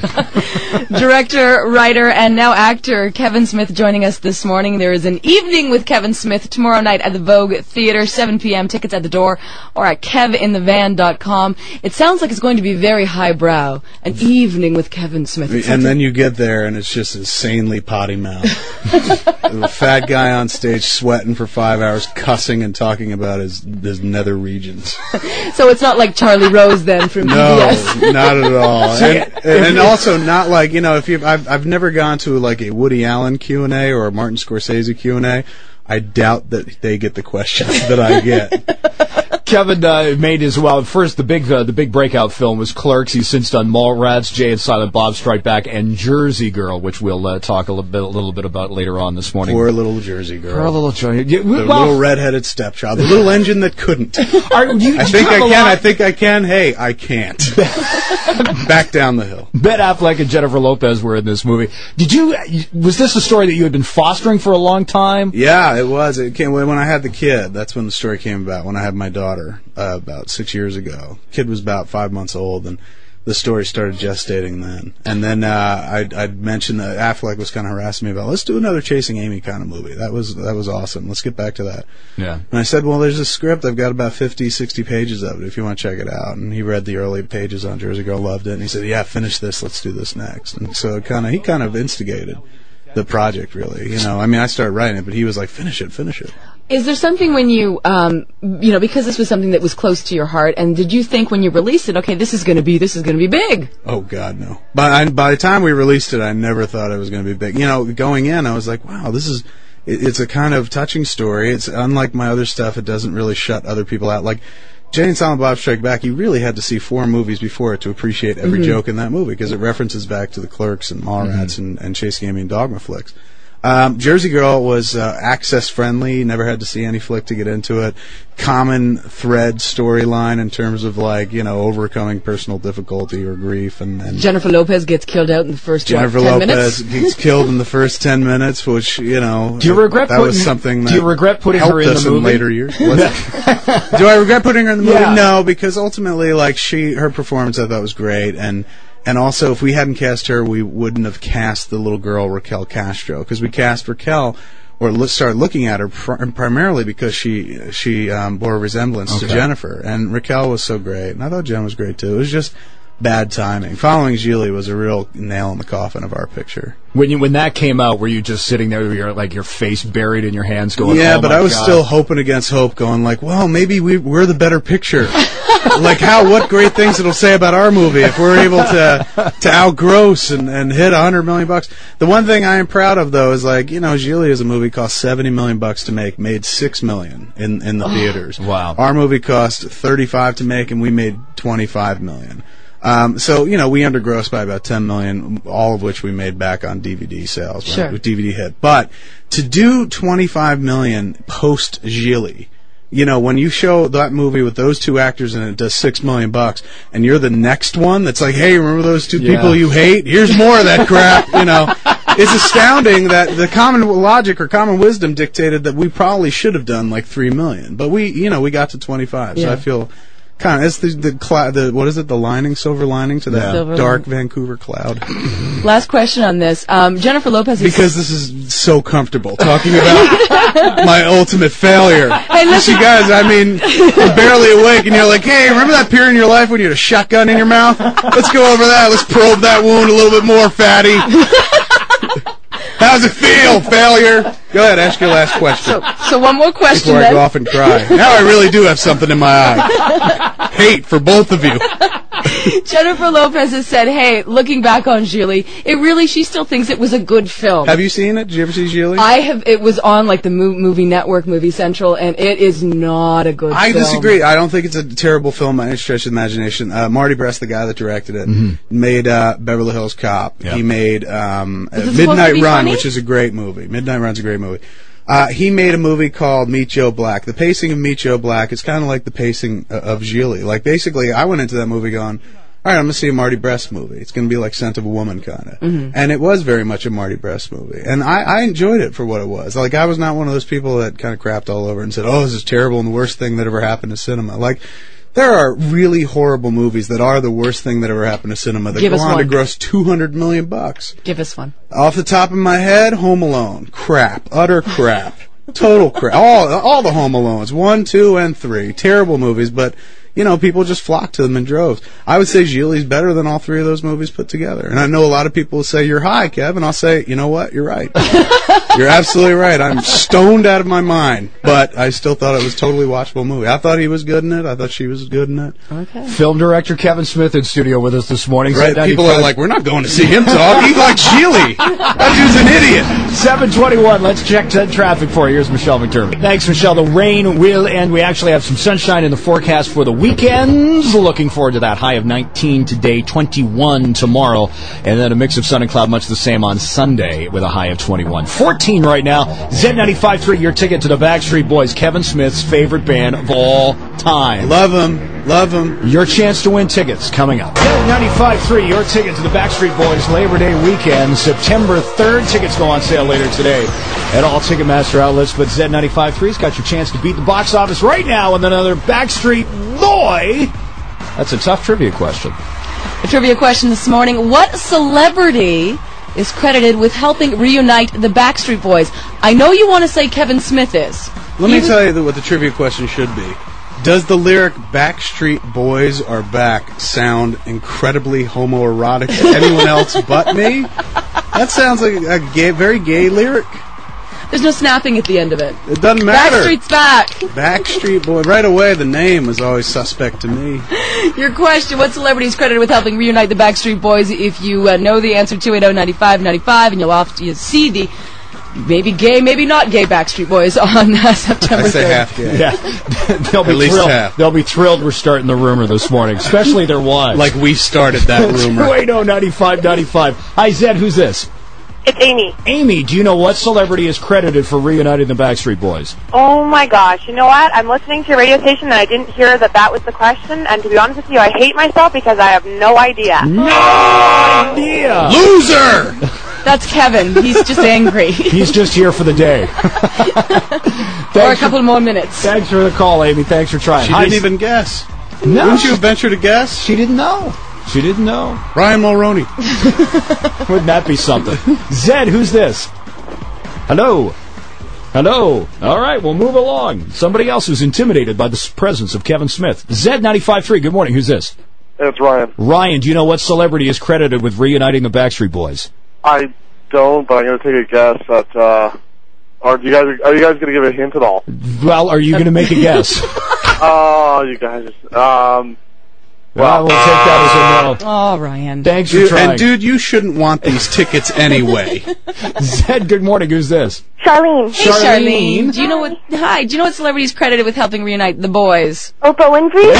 Director, writer, and now actor Kevin Smith joining us this morning. There is an evening with Kevin Smith tomorrow night at the Vogue Theatre, seven p.m. Tickets at the door or at kev in the van dot com. It sounds like it's going to be very highbrow. An evening with Kevin Smith. It's And then you get there, and it's just insanely potty mouth. A fat guy on stage sweating for five hours, cussing and talking about his, his nether regions. So it's not like Charlie Rose then from P B S. No, not at all. And, and also not like, you know, if you I've I've never gone to like a Woody Allen Q and A or a Martin Scorsese Q and A. I doubt that they get the questions that I get. Kevin uh, made his well. First, the big uh, the big breakout film was Clerks. He's since done Mallrats, Jay and Silent Bob Strike Back, and Jersey Girl, which we'll uh, talk a little bit, a little bit about later on this morning. Poor little Jersey girl. Poor little Jersey. Yeah, The well, little redheaded stepchild. The little engine that couldn't. Are, you, I you think I have a can. lot- I think I can. Hey, I can't. Back down the hill. Ben Affleck and Jennifer Lopez were in this movie. Did you? Was this a story that you had been fostering for a long time? Yeah, it was. It came when I had the kid. That's when the story came about. When I had my daughter uh, about six years ago. Kid was about five months old, and the story started gestating then. And then uh, I'd, I'd mentioned that Affleck was kind of harassing me about, let's do another Chasing Amy kind of movie. That was that was awesome. Let's get back to that. Yeah. And I said, well, there's a script. I've got about fifty, sixty pages of it if you want to check it out. And he read the early pages on Jersey Girl, loved it. And he said, yeah, finish this. Let's do this next. And so it kind of he kind of instigated the project, really. You know, I mean, I started writing it, but he was like, finish it, finish it. Is there something when you, um, you know, because this was something that was close to your heart, and did you think when you released it, okay, this is going to be, this is going to be big? Oh God, no. By I, by the time we released it, I never thought it was going to be big. You know, going in, I was like, wow, this is. It, it's a kind of touching story. It's unlike my other stuff. It doesn't really shut other people out. Like, Jay and Silent Bob Strike Back, you really had to see four movies before it to appreciate every mm-hmm. joke in that movie, because it references back to the Clerks and Mallrats mm-hmm. and, and Chase Gamey and Dogma flicks. Um, Jersey Girl was uh, access friendly. Never had to see any flick to get into it. Common thread storyline in terms of, like, you know, overcoming personal difficulty or grief. And, and Jennifer Lopez gets killed out in the first Jennifer what, ten Lopez minutes? gets killed in the first ten minutes, which, you know, do you regret that putting, was something that do you regret putting helped her in us the movie? in later years. do I regret putting her in the movie? Yeah. No, because ultimately, like, she her performance I thought was great, and. And also, if we hadn't cast her, we wouldn't have cast the little girl Raquel Castro, because we cast Raquel, or lo- started looking at her pr- primarily because she she um, bore a resemblance okay. to Jennifer, and Raquel was so great, and I thought Jen was great too. It was just bad timing. Following Gigli was a real nail in the coffin of our picture. When you when that came out, were you just sitting there with your like your face buried in your hands, going, Yeah, oh but my I was God. still hoping against hope, going like, well, maybe we we're the better picture. Like, how what great things it'll say about our movie if we're able to to outgross and, and hit a hundred million bucks. The one thing I am proud of, though, is, like, you know, Gigli is a movie cost seventy million bucks to make, made six million in in the theaters. Wow. Our movie cost thirty five to make, and we made twenty five million. Um, so, you know, we undergrossed by about ten million, all of which we made back on D V D sales, right? Sure. With D V D hit. But to do twenty-five million post Gigli, you know, when you show that movie with those two actors and it does six million bucks, and you're the next one that's like, hey, remember those two Yeah. people you hate? Here's more of that crap, you know. It's astounding that the common logic or common wisdom dictated that we probably should have done like three million. But we, you know, we got to twenty-five. Yeah. So I feel kind of, it's the, the, cl- the, what is it, the lining, silver lining to that Silver dark lining. Vancouver cloud. Last question on this. Um, Jennifer Lopez is... Because this is so comfortable talking about my ultimate failure. Hey, Just listen. you guys, I mean, you're barely awake and you're like, hey, remember that period in your life when you had a shotgun in your mouth? Let's go over that. Let's probe that wound a little bit more, fatty. How's it feel, failure? Go ahead, ask your last question. So, so one more question Before I then. go off and cry. Now I really do have something in my eye. Hate for both of you. Jennifer Lopez has said, hey, looking back on Gigli, it really, she still thinks it was a good film. Have you seen it? Did you ever see Gigli? I have, it was on like the Mo- Movie Network, Movie Central, and it is not a good I film. disagree. I don't think it's a terrible film by any stretch of the imagination. Uh, Marty Brest, the guy that directed it, Mm-hmm. made uh, Beverly Hills Cop. Yep. He made um, uh, Is it supposed to Midnight be Run, funny? which is a great movie. Midnight Run's a great movie. Uh, he made a movie called Meet Joe Black. The pacing of Meet Joe Black is kind of like the pacing uh, of Gigli. Like, basically, I went into that movie going, all right, I'm going to see a Marty Brest movie. It's going to be like Scent of a Woman, kind of. Mm-hmm. And it was very much a Marty Brest movie. And I, I enjoyed it for what it was. Like, I was not one of those people that kind of crapped all over and said, oh, this is terrible and the worst thing that ever happened to cinema. Like, there are really horrible movies that are the worst thing that ever happened to cinema that Give go us on to one. gross two hundred million bucks. Give us one. Off the top of my head, Home Alone. Crap. Utter crap. Total crap. All, all the Home Alones. One, two, and three. Terrible movies, but, you know, people just flock to them in droves. I would say Gigli's better than all three of those movies put together. And I know a lot of people will say, you're high, Kev, and I'll say, you know what? You're right. You're absolutely right. I'm stoned out of my mind, but I still thought it was a totally watchable movie. I thought he was good in it. I thought she was good in it. Okay. Film director Kevin Smith in studio with us this morning. Right? People are like, we're not going to see him talk. He likes Gigli. That dude's an idiot. seven twenty-one. Let's check t- traffic for you. Here's Michelle McDermott. Thanks, Michelle. The rain will end. We actually have some sunshine in the forecast for the weekends. Looking forward to that. High of nineteen today, twenty-one tomorrow, and then a mix of sun and cloud, much the same on Sunday with a high of twenty-one. fourteen right now. Z ninety-five point three, your ticket to the Backstreet Boys, Kevin Smith's favorite band of all time. Love him. Love him. Your chance to win tickets coming up. Z ninety-five point three, your ticket to the Backstreet Boys Labor Day weekend, September third. Tickets go on sale later today at all Ticketmaster outlets, but Z ninety-five point three's got your chance to beat the box office right now with another Backstreet Boy. That's a tough trivia question. A trivia question this morning. What celebrity is credited with helping reunite the Backstreet Boys? I know you want to say Kevin Smith is. Let He me was- tell you what the trivia question should be. Does the lyric Backstreet Boys Are Back sound incredibly homoerotic to anyone else but me? That sounds like a gay, very gay lyric. There's no snapping at the end of it. It doesn't matter. Backstreet's back. Backstreet Boy. Right away, the name is always suspect to me. Your question, what celebrity is credited with helping reunite the Backstreet Boys? If you uh, know the answer, two eight zero, nine five nine five, and you'll off you see the maybe gay, maybe not gay Backstreet Boys on uh, September I say third. half gay. Yeah, they'll be At least thrilled. half. They'll be thrilled we're starting the rumor this morning, especially their wives. Like we started that rumor. two eight zero, nine five nine five. Hi, Zed. Who's this? It's Amy. Amy, do you know what celebrity is credited for reuniting the Backstreet Boys? Oh my gosh. You know what? I'm listening to your radio station and I didn't hear that that was the question. And to be honest with you, I hate myself because I have no idea. No idea. Loser! That's Kevin. He's just angry. He's just here for the day. Or a couple more minutes. Thanks for the call, Amy. Thanks for trying. She Hi, didn't even guess. No. Wouldn't you venture to guess? She didn't know. She didn't know. Ryan Mulroney. Wouldn't that be something? Zed, who's this? Hello. Hello. All right, we'll move along. Somebody else who's intimidated by the s- presence of Kevin Smith. Zed ninety-five three, good morning. Who's this? It's Ryan. Ryan, do you know what celebrity is credited with reuniting the Backstreet Boys? I don't, but I'm going to take a guess that, uh, are you guys, are you guys going to give a hint at all? Well, are you going to make a guess? Oh, you guys, um, Well, we'll take that as a no. Oh, Ryan. Thanks for Dude, trying. and dude, you shouldn't want these tickets anyway. Zed, good morning. Who's this? Charlene. Hey, Charlene. Do you know what? Hi. Do you know what celebrity is credited with helping reunite the boys? Oprah Winfrey?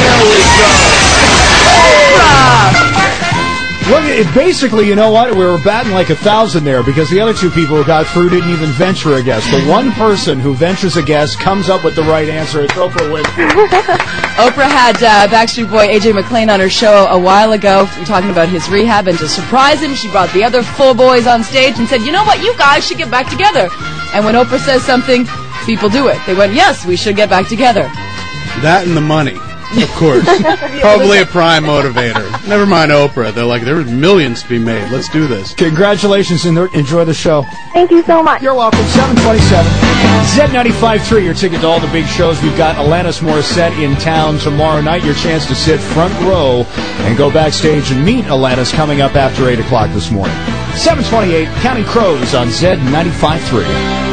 Look, it basically, you know what? We were batting like a thousand there because the other two people who got through didn't even venture a guess. The one person who ventures a guess comes up with the right answer. It's Oprah Winfrey. Oprah had uh, Backstreet Boy A J McLean on her show a while ago talking about his rehab, and to surprise him, she brought the other four boys on stage and said, you know what, you guys should get back together. And when Oprah says something, people do it. They went, yes, we should get back together. That and the money, of course. Probably a prime motivator. Never mind Oprah. They're like, there's millions to be made. Let's do this. Congratulations and enjoy the show. Thank you so much. You're welcome. seven twenty-seven. Zed ninety-five three, your ticket to all the big shows. We've got Alanis Morissette in town tomorrow night. Your chance to sit front row and go backstage and meet Alanis coming up after eight o'clock this morning. seven twenty-eight, Counting Crows on Zed ninety-five three.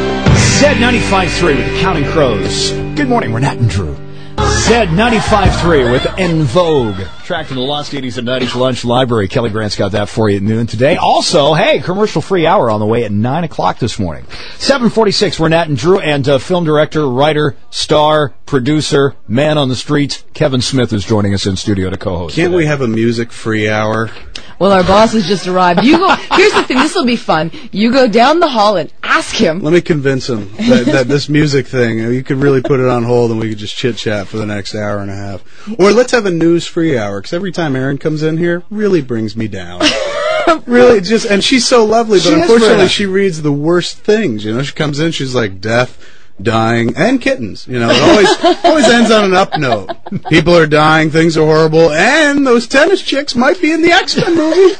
Zed ninety-five three with the Counting Crows. Good morning, we're Nat and Drew. Zed ninety-five three with En Vogue. Track from the Lost eighties and nineties Lunch Library. Kelly Grant's got that for you at noon today. Also, hey, commercial-free hour on the way at nine o'clock this morning. seven forty-six, we're Nat and Drew, and uh, film director, writer, star, producer, man on the streets, Kevin Smith is joining us in studio to co-host. Can't today. we have a music-free hour? Well, our boss has just arrived. You go. Here's the thing. This will be fun. You go down the hall and ask him. Let me convince him that, that this music thing, you could really put it on hold and we could just chit-chat for the next hour and a half. Or let's have a news-free hour, because every time Erin comes in here, really brings me down. Really, just, and she's so lovely, but She is unfortunately very- she reads the worst things. You know, she comes in, she's like death, dying, and kittens. You know, it always always ends on an up note. People are dying, things are horrible, and those tennis chicks might be in the X-Men movie.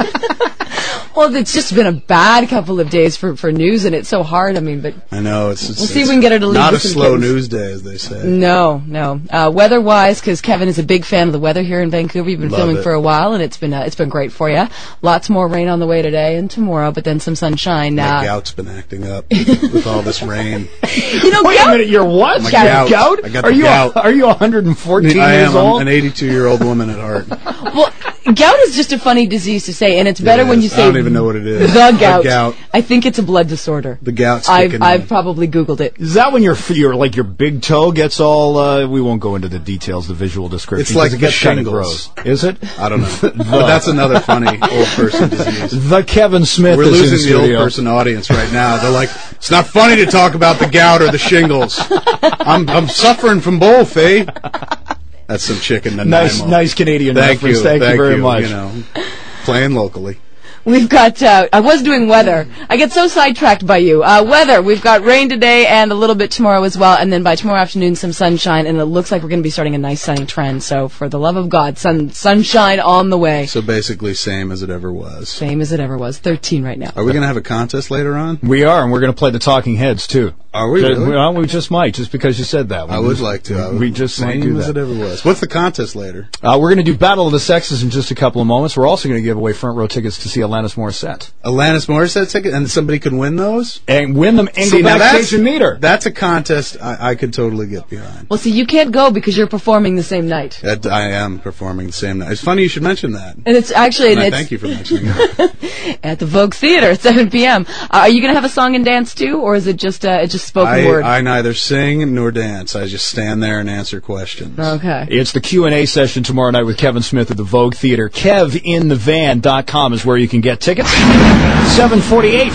Well, it's just been a bad couple of days for, for news, and it's so hard. I mean, but I know, it's, it's we'll see if it's we can get her to leave not a with some slow kittens. news day, as they say. No, no. Uh, weather-wise, because Kevin is a big fan of the weather here in Vancouver. You've been Love filming it. for a while, and it's been uh, it's been great for you. Lots more rain on the way today and tomorrow, but then some sunshine. My Uh, gout's been acting up with, with all this rain. you know, Wait gout- a minute, you're what? My Gout? gout. I got are the you gout. Are you one hundred fourteen I years am. I'm old? an eighty-two-year-old woman at heart. Well, gout is just a funny disease to say, and it's better It when is. you say I don't even know what it is. the The gout. gout. I think it's a blood disorder. The gout's I've kicking I've in. probably Googled it. Is that when your your like your big toe gets all? Uh, we won't go into the details, the visual description. It's like 'cause it the gets kinda shingles. gross. Is it? I don't know. But that's another funny old person disease. The Kevin Smith We're is in losing the old studio. person audience right now. They're like, it's not funny to talk about the gout or the shingles. I'm I'm suffering from both, eh? That's some chicken Nanaimo. Nice, nice Canadian Thank reference. you. Thank, you very much. You know, playing locally. We've got, uh, I was doing weather. I get so sidetracked by you. Uh, weather, we've got rain today and a little bit tomorrow as well, and then by tomorrow afternoon some sunshine, and it looks like we're going to be starting a nice sunny trend. So for the love of God, sun, sunshine on the way. So basically, same as it ever was. Same as it ever was. thirteen right now. Are we going to have a contest later on? We are, and we're going to play the Talking Heads too. Are we Ju- really? Well, we just might, just because you said that. I We would just- like to. I would, we just might same do as that. it ever was. What's the contest later? Uh, we're going to do Battle of the Sexes in just a couple of moments. We're also going to give away front row tickets to see Alanis Alanis Morissette. Alanis Morissette ticket, and somebody could win those? And win them and See, go now backstage that's, and meet her. That's a contest I, I could totally get behind. Well, see, you can't go because you're performing the same night. That, I am performing the same night. It's funny you should mention that. And it's actually... And and I it's thank you for mentioning that. at the Vogue Theater at seven p.m. Uh, are you going to have a song and dance too, or is it just uh, it's just spoken I, word? I neither sing nor dance. I just stand there and answer questions. Okay. It's the Q and A session tomorrow night with Kevin Smith at the Vogue Theater. kev in the van dot com is where you can get tickets. seven forty-eight.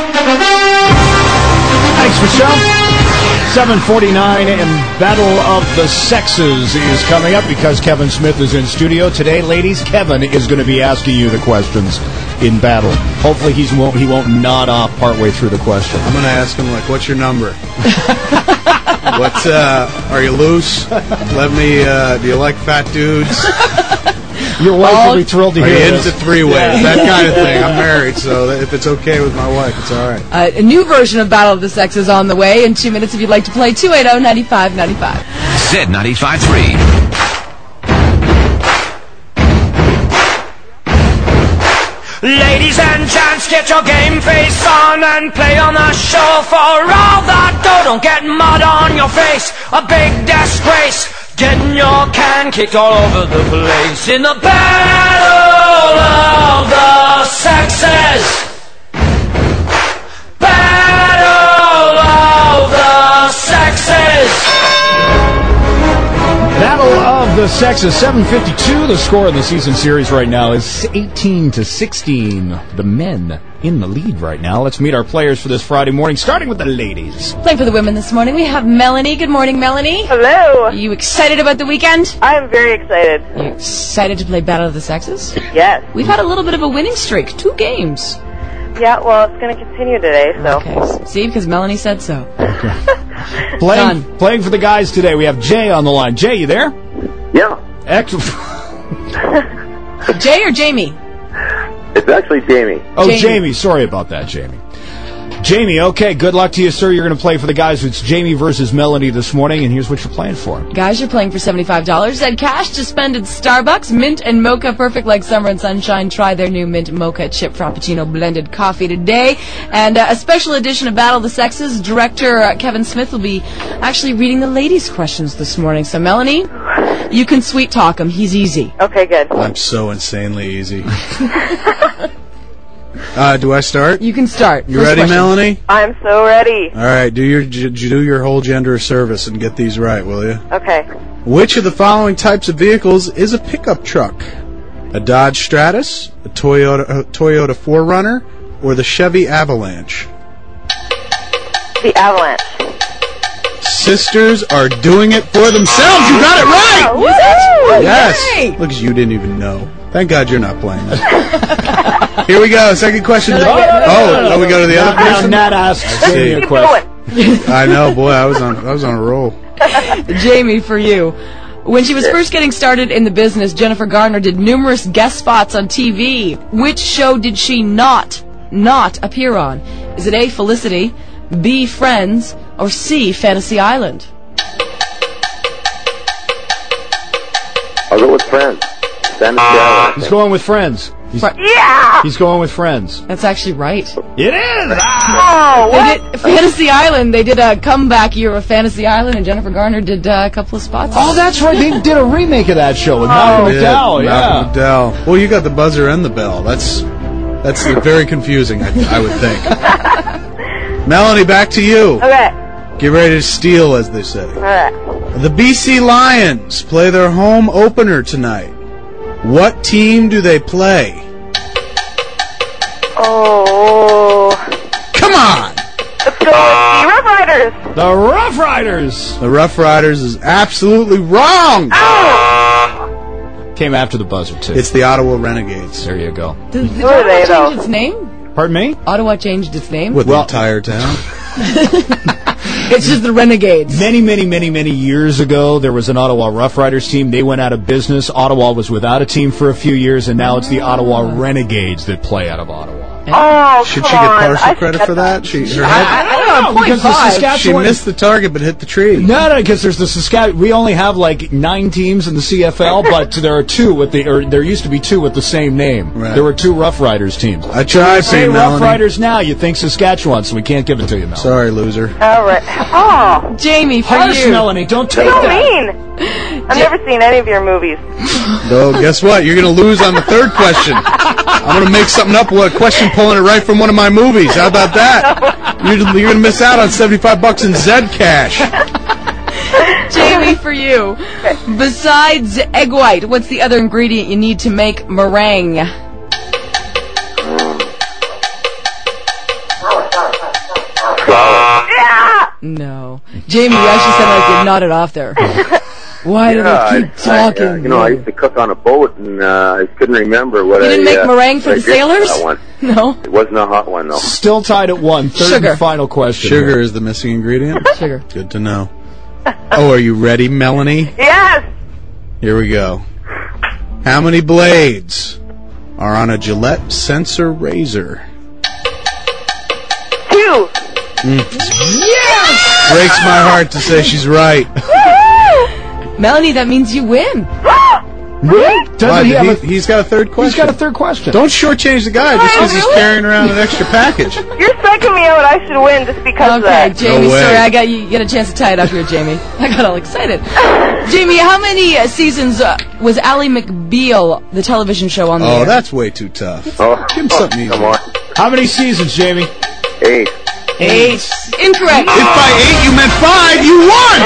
Thanks, Michelle. seven forty-nine and Battle of the Sexes is coming up because Kevin Smith is in studio today. Ladies, Kevin is going to be asking you the questions in battle. Hopefully he's won't, he won't nod off partway through the question. I'm going to ask him, like, what's your number? What's, uh, are you loose? Let me, uh, do you like fat dudes? Your wife will be thrilled to Are hear you this. into three-ways? Yeah. That kind of thing. I'm married, so if it's okay with my wife, it's all right. Uh, a new version of Battle of the Sexes on the way in two minutes if you'd like to play. two eight zero, nine five nine five. Zed ninety-five point three. Ladies and gents, get your game face on and play on the show. For all that dough, don't get mud on your face. A big disgrace. Getting your can kicked all over the place in the Battle of the Sexes. Battle of the Sexes. Battle of the Sexes, seven fifty-two. The score in the season series right now is eighteen to sixteen. The men in the lead right now. Let's meet our players for this Friday morning, starting with the ladies. Playing for the women this morning, we have Melanie. Good morning, Melanie. Hello. Are you excited about the weekend? I am very excited. Are you excited to play Battle of the Sexes? Yes. We've had a little bit of a winning streak. Two games. Yeah, well, it's going to continue today, so. Okay. See, because Melanie said so. Playing, Done. playing for the guys today, we have Jay on the line. Jay, you there? Yeah, Excellent. Jay or Jamie? it's actually Jamie. Oh, Jamie. Jamie. Sorry about that, Jamie. Jamie, okay, good luck to you, sir. You're going to play for the guys. It's Jamie versus Melanie this morning, and here's what you're playing for. Guys, you're playing for seventy-five dollars and cash to spend at Starbucks. Mint and mocha, perfect like summer and sunshine. Try their new mint mocha chip frappuccino blended coffee today. And uh, a special edition of Battle of the Sexes. Director uh, Kevin Smith will be actually reading the ladies' questions this morning. So, Melanie, you can sweet talk him. He's easy. Okay, good. I'm so insanely easy. uh, do I start? You can start. You First ready, question. Melanie? I'm so ready. All right, do your j- do your whole gender service and get these right, will you? Okay. Which of the following types of vehicles is a pickup truck? A Dodge Stratus, a Toyota a Toyota four runner, or the Chevy Avalanche? The Avalanche. Sisters are doing it for themselves. You got it right. Oh, woo! Yes. Yay! Look, you didn't even know. Thank God you're not playing that. Here we go. Second question. Oh, oh, we go to the other Now, person. Nat asks Jamie a Keep question. going. I know, boy. I was on. I was on a roll. Jamie, for you. When she was first getting started in the business, Jennifer Garner did numerous guest spots on T V. Which show did she not, not appear on? Is it A, Felicity, B, Friends, or C, Fantasy Island? I'll go with Friends. Fantasy Island. He's going with Friends. He's, Yeah! he's going with Friends. That's actually right. It is! Oh, They what? did Fantasy Island. They did a comeback year of Fantasy Island, and Jennifer Garner did uh, a couple of spots. Oh, that's right. They did a remake of that show with Malcolm Yeah, McDowell. Yeah. Malcolm McDowell. Well, you got the buzzer and the bell. That's that's very confusing. I, I would think. Melanie, back to you. Okay. Get ready to steal, as they say. All right. The B C Lions play their home opener tonight. What team do they play? Oh. Come on! Let's go with the Rough Riders. The Rough Riders The Rough Riders is absolutely wrong! came after the buzzer, too. It's the Ottawa Renegades. There you go. Did, did Who are they, Ottawa though? change its name? Pardon me? Ottawa changed its name? With Well- the entire town. It's just the Renegades. Many, many, many, many years ago, there was an Ottawa Rough Riders team. They went out of business. Ottawa was without a team for a few years, and now it's the Ottawa Renegades that play out of Ottawa. Oh, Should come she get on. partial I credit should for get that? She, her I, head, I don't know, because the point five. she Saskatchewan... missed the target but hit the tree. No, no, because there's the Saskatchewan. We only have like nine teams in the C F L, but there are two with the, or there used to be two with the same name. Right. There were two Rough Riders teams. I tried for Say you, Rough Melanie. Riders now, you think Saskatchewan, so we can't give it to you, Melanie. Sorry, loser. All right. Oh, Jamie, for Harsh, you. Melanie, don't take so that. mean. I've never seen any of your movies. So guess what? You're going to lose on the third question. I'm going to make something up with a question pulling it right from one of my movies. How about that? You're, you're going to miss out on seventy-five bucks in Zed cash. Jamie, for you. Besides egg white, what's the other ingredient you need to make meringue? Yeah! No. Jamie, you actually sound like you nodded off there. Why do Yeah, they keep I, talking? I, uh, you know, I used to cook on a boat, and uh, I couldn't remember what You I didn't make uh, meringue for what I the did sailors? That one. No. It wasn't a hot one, though. Still tied at one. Third Sugar. and final question. Sugar is the missing ingredient? Sugar. Good to know. Oh, are you ready, Melanie? Yes! Here we go. How many blades are on a Gillette sensor razor? Two! Yes! Breaks my heart to say she's right. Melanie, that means you win. Really? Doesn't Why, he did have he, a, he's got a third question. he's got a third question. Don't shortchange the guy just because he's really? carrying around an extra package. You're psyching me out. I should win just because of Okay, that. Jamie, No way. sorry, I got you get a chance to tie it up here, Jamie. I got all excited. Jamie, how many uh, seasons uh, was Ally McBeal, the television show, on the Oh, air? that's way too tough. Oh, Give him something easy. come on. How many seasons, Jamie? Eight. Eight. Incorrect. If by eight you meant five, you won!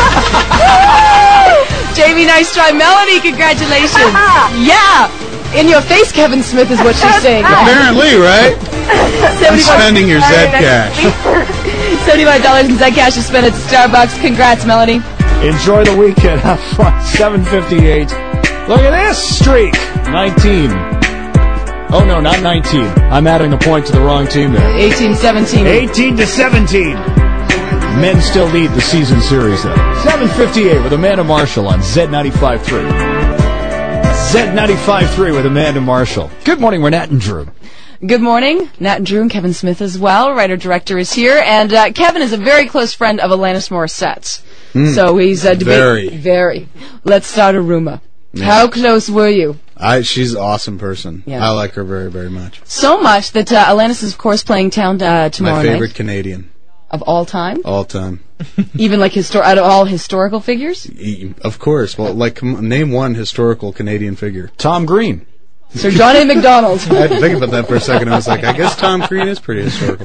Jamie, nice try. Melanie, congratulations. Yeah. In your face, Kevin Smith is what she's saying. Apparently, right? I'm seventy-five spending your Zed cash. seventy-five dollars in Zed cash to spend at Starbucks. Congrats, Melanie. Enjoy the weekend. Have fun. seven fifty-eight. Look at this streak. nineteen. Oh, no, not nineteen. I'm adding a point to the wrong team there. eighteen seventeen. eighteen to seventeen. Men still lead the season series, though. seven fifty-eight with Amanda Marshall on Z ninety-five point three. Z ninety-five point three with Amanda Marshall. Good morning, we're Nat and Drew. Good morning. Nat and Drew and Kevin Smith as well. Writer-director is here. And uh, Kevin is a very close friend of Alanis Morissette's. Mm, so he's uh, debating. Very. Very. Let's start a rumor. Yeah. How close were you? I, she's an awesome person. Yeah. I like her very, very much. So much that uh, Alanis is, of course, playing town uh, tomorrow My favorite night. Canadian. Of all time? All time. Even like histor- out of all historical figures? E- Of course. Well, like, come- name one historical Canadian figure. Tom Green. Sir John A. MacDonald. I had to think about that for a second. I was like, I guess Tom Green is pretty historical.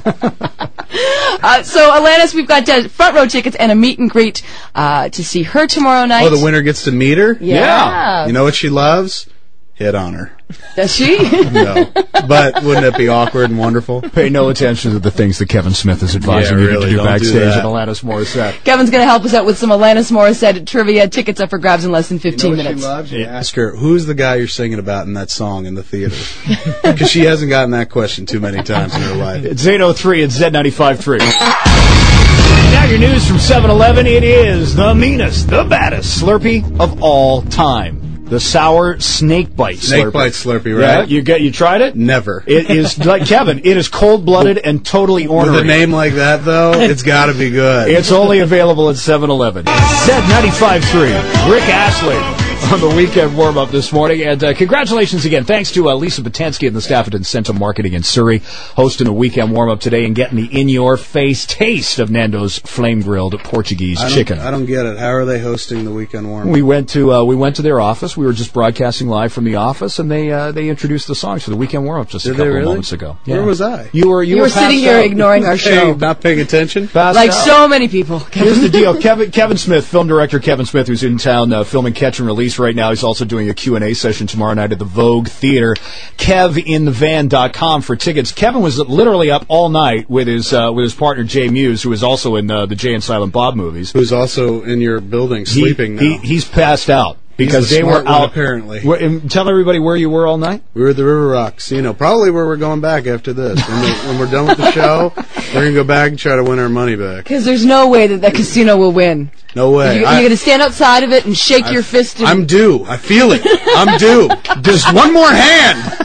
Uh, so, Alanis, we've got uh, front row tickets and a meet and greet uh, to see her tomorrow night. Oh, the winner gets to meet her? Yeah. You know what she loves? Hit on her. Does she? No. But wouldn't it be awkward and wonderful? Pay no attention to the things that Kevin Smith is advising Yeah, you really, to do don't do backstage that. at Alanis Morissette. Kevin's going to help us out with some Alanis Morissette trivia. Tickets up for grabs in less than fifteen You know what minutes. she loves? You ask her, who's the guy you're singing about in that song in the theater? Because she hasn't gotten that question too many times in her life. It's eight oh three at Z ninety-five point three. Now your news from seven eleven. It is the meanest, the baddest Slurpee of all time. The sour snake bite Snake Slurpee. bite Slurpee, Yeah, right? you get you tried it? Never. It is like Kevin. It is cold blooded and totally ornery. With a name like that, though, it's got to be good. It's only available at seven eleven. Z ninety-five point three. Rick Astley on the weekend warm-up this morning. And uh, congratulations again. Thanks to uh, Lisa Batansky and the staff at Incenta Marketing in Surrey hosting a weekend warm-up today and getting the in-your-face taste of Nando's flame-grilled Portuguese I don't, chicken. I don't get it. How are they hosting the weekend warm? We went to uh, we went to their office. We were just broadcasting live from the office, and they uh, they introduced the songs for the weekend warm-up just Did a couple they of really? moments ago. Where was I? You were you, You were sitting passed here out. ignoring our Hey, show. not paying attention? Passed Like out. so many people. Here's the deal. Kevin Kevin Smith, film director Kevin Smith, who's in town uh, filming Catch and Release right now. He's also doing a Q and A session tomorrow night at the Vogue Theater. Kev in the van dot com for tickets. Kevin was literally up all night with his uh, with his partner Jay Muse, who is also in uh, the Jay and Silent Bob movies. Who's also in your building He- sleeping he, now? He's passed out because the they were smart one, out. apparently. Where- and tell everybody where you were all night. We were at the River Rock Casino, probably where we're going back after this. When, we, when we're done with the show, we're going to go back and try to win our money back. Because there's no way that that casino will win. No way. You're, I- you're going to stand outside of it and shake I- your fist. And I'm due. I feel it. I'm due. Just one more hand.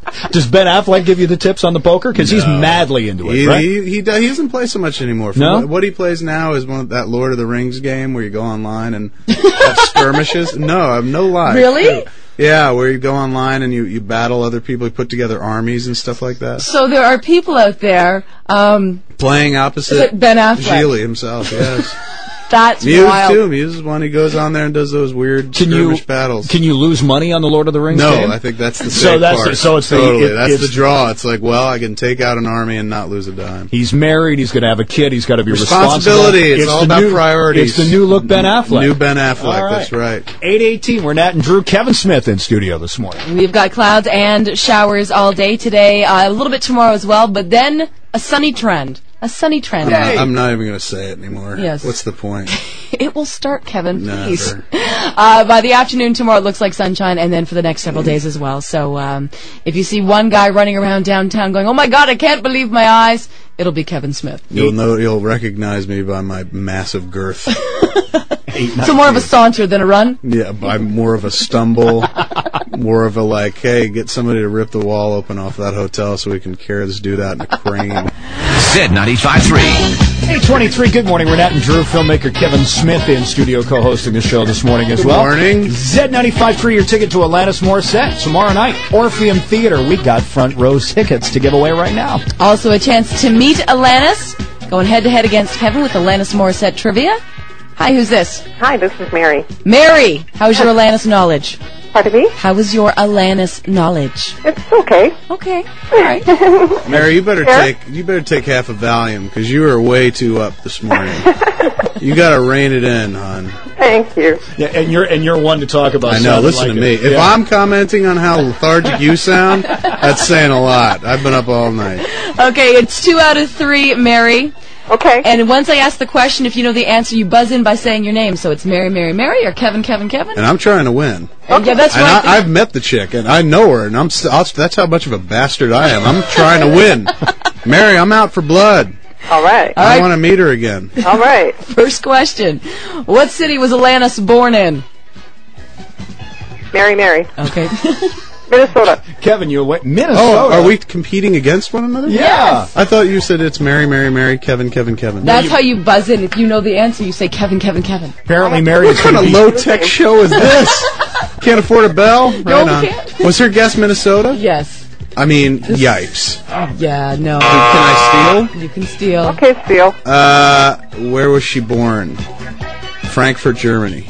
Does Ben Affleck give you the tips on the poker? Because he's No. madly into it, He, right? he, he, do- he doesn't play so much anymore. From No? what, what he plays now is one of that Lord of the Rings game where you go online and have skirmishes. No, I'm no lie. Really? Yeah, where you go online and you, you battle other people, you put together armies and stuff like that. So there are people out there. Um, Playing Is opposite it Ben Affleck? Gigli himself, yes. that's Muse wild. too. Muse is one. He goes on there and does those weird Can you skirmish battles. can you lose money on the Lord of the Rings No, game? I think that's the So safe that's part. the- so it's the- totally. it- that's it's- the draw. It's like, well, I can take out an army and not lose a dime. He's married. He's going to have a kid. He's got to be Responsibility. responsible. It's all the about new, priorities. It's the new look Ben Affleck. New Ben Affleck. All right. That's right. eight eighteen. We're Nat and Drew. Kevin Smith in studio this morning. We've got clouds and showers all day today, uh, a little bit tomorrow as well, but then a sunny trend. A sunny trend. I'm, not, I'm not even going to say it anymore. Yes. What's the point? It will start, Kevin, please. Never. Uh, by the afternoon tomorrow, it looks like sunshine, and then for the next several days as well. So um, if you see one guy running around downtown going, "Oh my God, I can't believe my eyes," it'll be Kevin Smith. You'll know. You'll recognize me by my massive girth. So more of a saunter than a run. Yeah, by more of a stumble, more of a like, hey, get somebody to rip the wall open off that hotel so we can carry this dude out in a crane. Z ninety-five three. eight twenty-three. Good morning. We're Nat and Drew. Filmmaker Kevin Smith in studio co-hosting the show this morning as Good well. morning. Z ninety-five three. Your ticket to Alanis Morissette tomorrow night. Orpheum Theater. We got front row tickets to give away right now. Also a chance to meet Alanis, going head-to-head against Kevin with Alanis Morissette trivia. Hi, who's this? Hi, this is Mary. Mary, how's your Alanis knowledge? Pardon me? How is your Alanis knowledge? It's okay. Okay, all right. Mary, you better Yeah? take you better take half a Valium because you are way too up this morning. You got to rein it in, hon. Thank you. Yeah, and you're and you're one to talk about. I know. sounding Listen like to me. it. If Yeah. I'm commenting on how lethargic you sound, that's saying a lot. I've been up all night. Okay, it's two out of three, Mary. Okay. And once I ask the question, if you know the answer, you buzz in by saying your name. So it's Mary, Mary, Mary, or Kevin, Kevin, Kevin. And I'm trying to win. And yeah, that's And right. I, I've met the chick, and I know her, and I'm st- I'll, that's how much of a bastard I am. I'm trying to win. Mary, I'm out for blood. All right. All I right. want to meet her again. All right. First question: what city was Alanis born in? Mary, Mary. Okay. Minnesota. Kevin, you away? Minnesota. Oh, are we competing against one another? Yeah. I thought you said it's Mary, Mary, Mary, Kevin, Kevin, Kevin. That's how you buzz in. If you know the answer, you say Kevin, Kevin, Kevin. Apparently, Mary What is kind going of to be. low-tech show is this? Can't afford a bell? Right No, we on. can't. Was her guess Minnesota? Yes. I mean, yikes. Yeah. No. Can I steal? You can steal. Okay, Steele. Uh, where was she born? Frankfurt, Germany.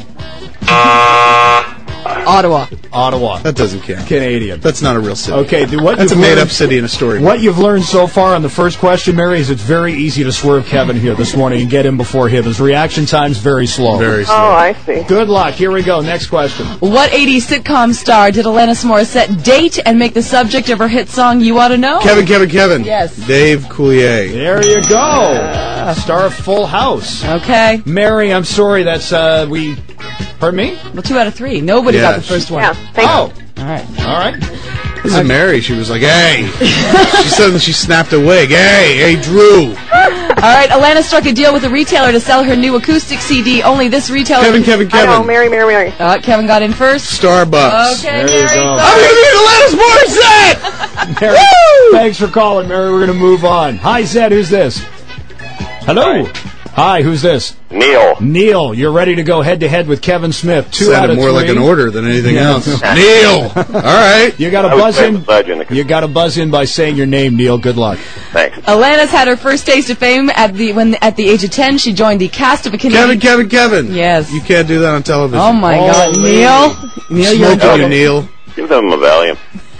Ottawa. Ottawa. That doesn't count. Canadian. That's not a real city. Okay, the- what That's a you've made-up learned- city in a story. What you've learned so far on the first question, Mary, is it's very easy to swerve Kevin here this morning and get him before him. His reaction time's very slow. Very Oh, slow. I see. Good luck. Here we go. Next question. What eighties sitcom star did Alanis Morissette date and make the subject of her hit song "You Ought to Know"? Kevin, Kevin, Kevin. Yes. Dave Coulier. There you go. Star of Full House. Okay. Mary, I'm sorry. That's, uh, we. Pardon me? Well, two out of three. Nobody Yeah, got the first one. Yeah, thank Oh. All right. All right. This is Mary. She was like, hey. She suddenly she snapped a wig. Hey, hey, Drew. All right. Alanis struck a deal with a retailer to sell her new acoustic C D. Only this retailer. Kevin, Kevin, I know, Kevin. Mary, Mary, Mary. Uh, Kevin got in first. Starbucks. Okay, There you Mary. go. I'm going to meet Alanis Morissette! Mary, thanks for calling, Mary. We're going to move on. Hi, Zed. Who's this? Hello. Hi, who's this? Neil. Neil, you're ready to go head-to-head with Kevin Smith. Two out Sounded of more three. like an order than anything Yeah. else. Neil! All right. You got to I was buzz playing in. the legend. You got to buzz in by saying your name, Neil. Good luck. Thanks. Alanis had her first taste of fame at the when at the age of ten. She joined the cast of a Canadian. Kevin, Kevin, Kevin. Yes. You can't do that on television. Oh my God, Holy. Neil! Neil, you're Smoke you, joking. Neil. Give them a Valium.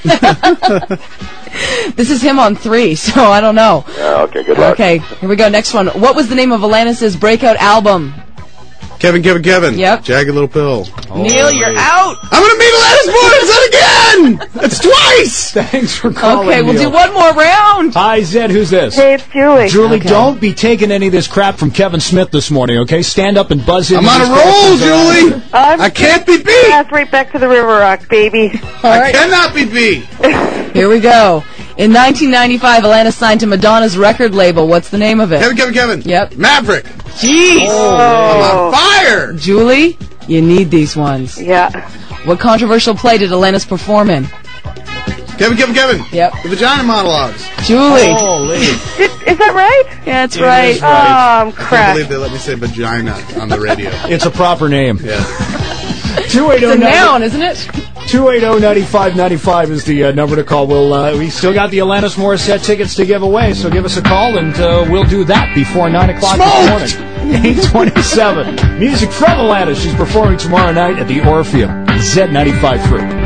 This is him on three, so I don't know. Uh, okay, good luck. Okay, here we go. Next one. What was the name of Alanis's breakout album? Kevin, Kevin, Kevin. Yep. Jagged Little Pill. Neil, you're out. I'm going to meet Alanis Morissette again! That's twice! Thanks for calling. Okay, we'll Neil. do one more round. Hi, Zed. Who's this? Hey, it's Julie. Julie, Okay. don't be taking any of this crap from Kevin Smith this morning, okay? Stand up and buzz in. I'm on a these roll, questions. Julie! I'm I can't be beat! Pass right back to the River Rock, baby. I cannot be beat! Here we go. In nineteen ninety-five, Alanis signed to Madonna's record label. What's the name of it? Kevin, Kevin, Kevin. Yep. Maverick. Jeez. I'm on fire! Julie, you need these ones. Yeah. What controversial play did Alanis perform in? Kevin, Kevin, Kevin. Yep. The vagina monologues. Julie. Holy. Is that right? Yeah, that's It right. is right. Um, I crap. can't believe they let me say vagina on the radio. It's a proper name. Yeah. two eight It's zero a noun, isn't it? two eight zero, nine five nine five is the uh, number to call. We'll, uh, we still got the Alanis Morissette tickets to give away, so give us a call, and uh, we'll do that before nine o'clock this morning. eight twenty-seven. Music from Alanis. She's performing tomorrow night at the Orpheum. Z ninety-five point three.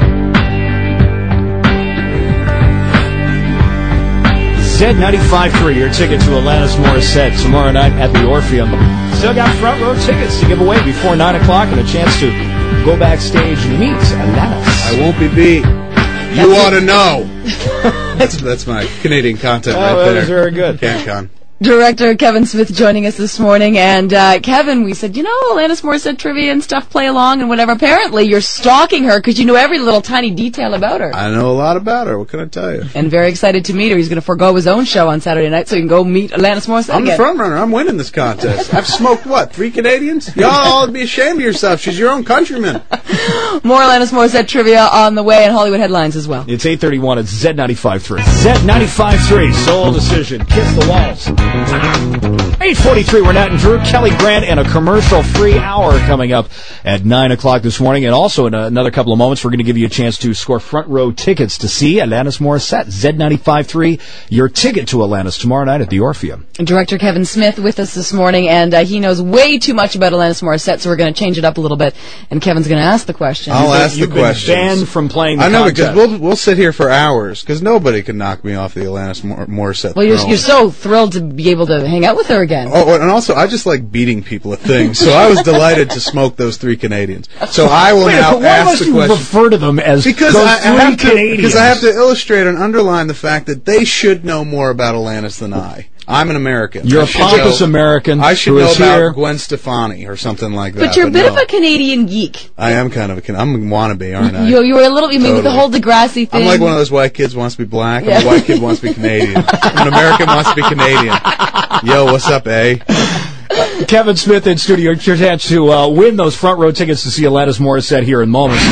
Z ninety-five point three, your ticket to Alanis Morissette tomorrow night at the Orpheum. Still got front row tickets to give away before nine o'clock and a chance to go backstage and meet Alanis. I won't be beat. You ought to know. that's that's my Canadian content Oh, right that there. was very good. CanCon. Director Kevin Smith joining us this morning. And, uh, Kevin, we said, you know, Alanis Morissette trivia and stuff, play along and whatever. Apparently, you're stalking her because you know every little tiny detail about her. I know a lot about her. What can I tell you? And very excited to meet her. He's going to forego his own show on Saturday night so he can go meet Alanis Morissette I'm the again. front runner. I'm winning this contest. I've smoked, what, three Canadians? Y'all all be ashamed of yourself. She's your own countryman. More Alanis Morissette trivia on the way and Hollywood headlines as well. It's eight thirty-one. It's Z ninety-five point three. Z ninety-five point three. Soul Decision. Kiss the walls. eight forty-three. We're Nat and Drew. Kelly Grant and a commercial-free hour coming up at nine o'clock this morning. And also in another couple of moments, we're going to give you a chance to score front row tickets to see Alanis Morissette. Z ninety-five point three. Your ticket to Alanis tomorrow night at the Orpheum. Director Kevin Smith with us this morning, and uh, he knows way too much about Alanis Morissette, so we're going to change it up a little bit. And Kevin's going to ask the question. I'll ask the You've been questions. banned from playing the I know, contest. because we'll, we'll sit here for hours, because nobody can knock me off the Alanis Mor- Morissette Well, you're, throne. you're so thrilled to be able to hang out with her again. Oh, and also, I just like beating people at things, so I was delighted to smoke those three Canadians. So I will Wait, now but why ask must the you question. refer to them as Because those I, I three have to, Canadians? because I have to illustrate and underline the fact that they should know more about Alanis than I. I'm an American. You're I a should pompous know- American I should who know is about here. Gwen Stefani or something like that. But you're a bit no. of a Canadian geek. I am kind of a. Can- I'm a wannabe, aren't I? You, you were a little, you mean with the Totally. whole Degrassi thing. I'm like one of those white kids wants to be black. Yeah. I'm a white kid wants to be Canadian. I'm an American wants to be Canadian. Yo, what's up, eh? Kevin Smith in studio. Your chance to uh, win those front row tickets to see Alanis Morissette here in moments.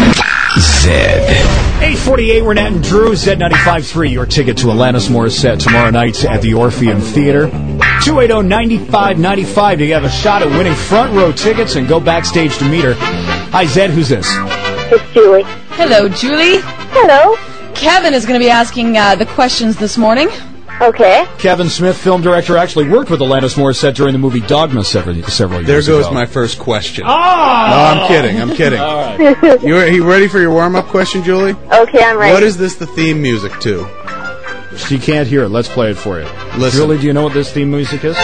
Z. eight forty-eight, we're Nat and Drew. Z ninety-five point three, your ticket to Alanis Morissette tomorrow night at the Orpheum Theater. two eight zero, nine five nine five to have a shot at winning front row tickets and go backstage to meet her. Hi, Zed. Who's this? It's Julie. Hello, Julie. Hello. Kevin is going to be asking uh, the questions this morning. Okay. Kevin Smith, film director, actually worked with Alanis Morissette during the movie Dogma several, several There years goes ago. my first question. Oh! No, I'm kidding. I'm kidding. All right. You, you ready for your warm-up question, Julie? Okay, I'm ready. What is this the theme music to? She can't hear it. Let's play it for you. Listen. Julie, do you know what this theme music is?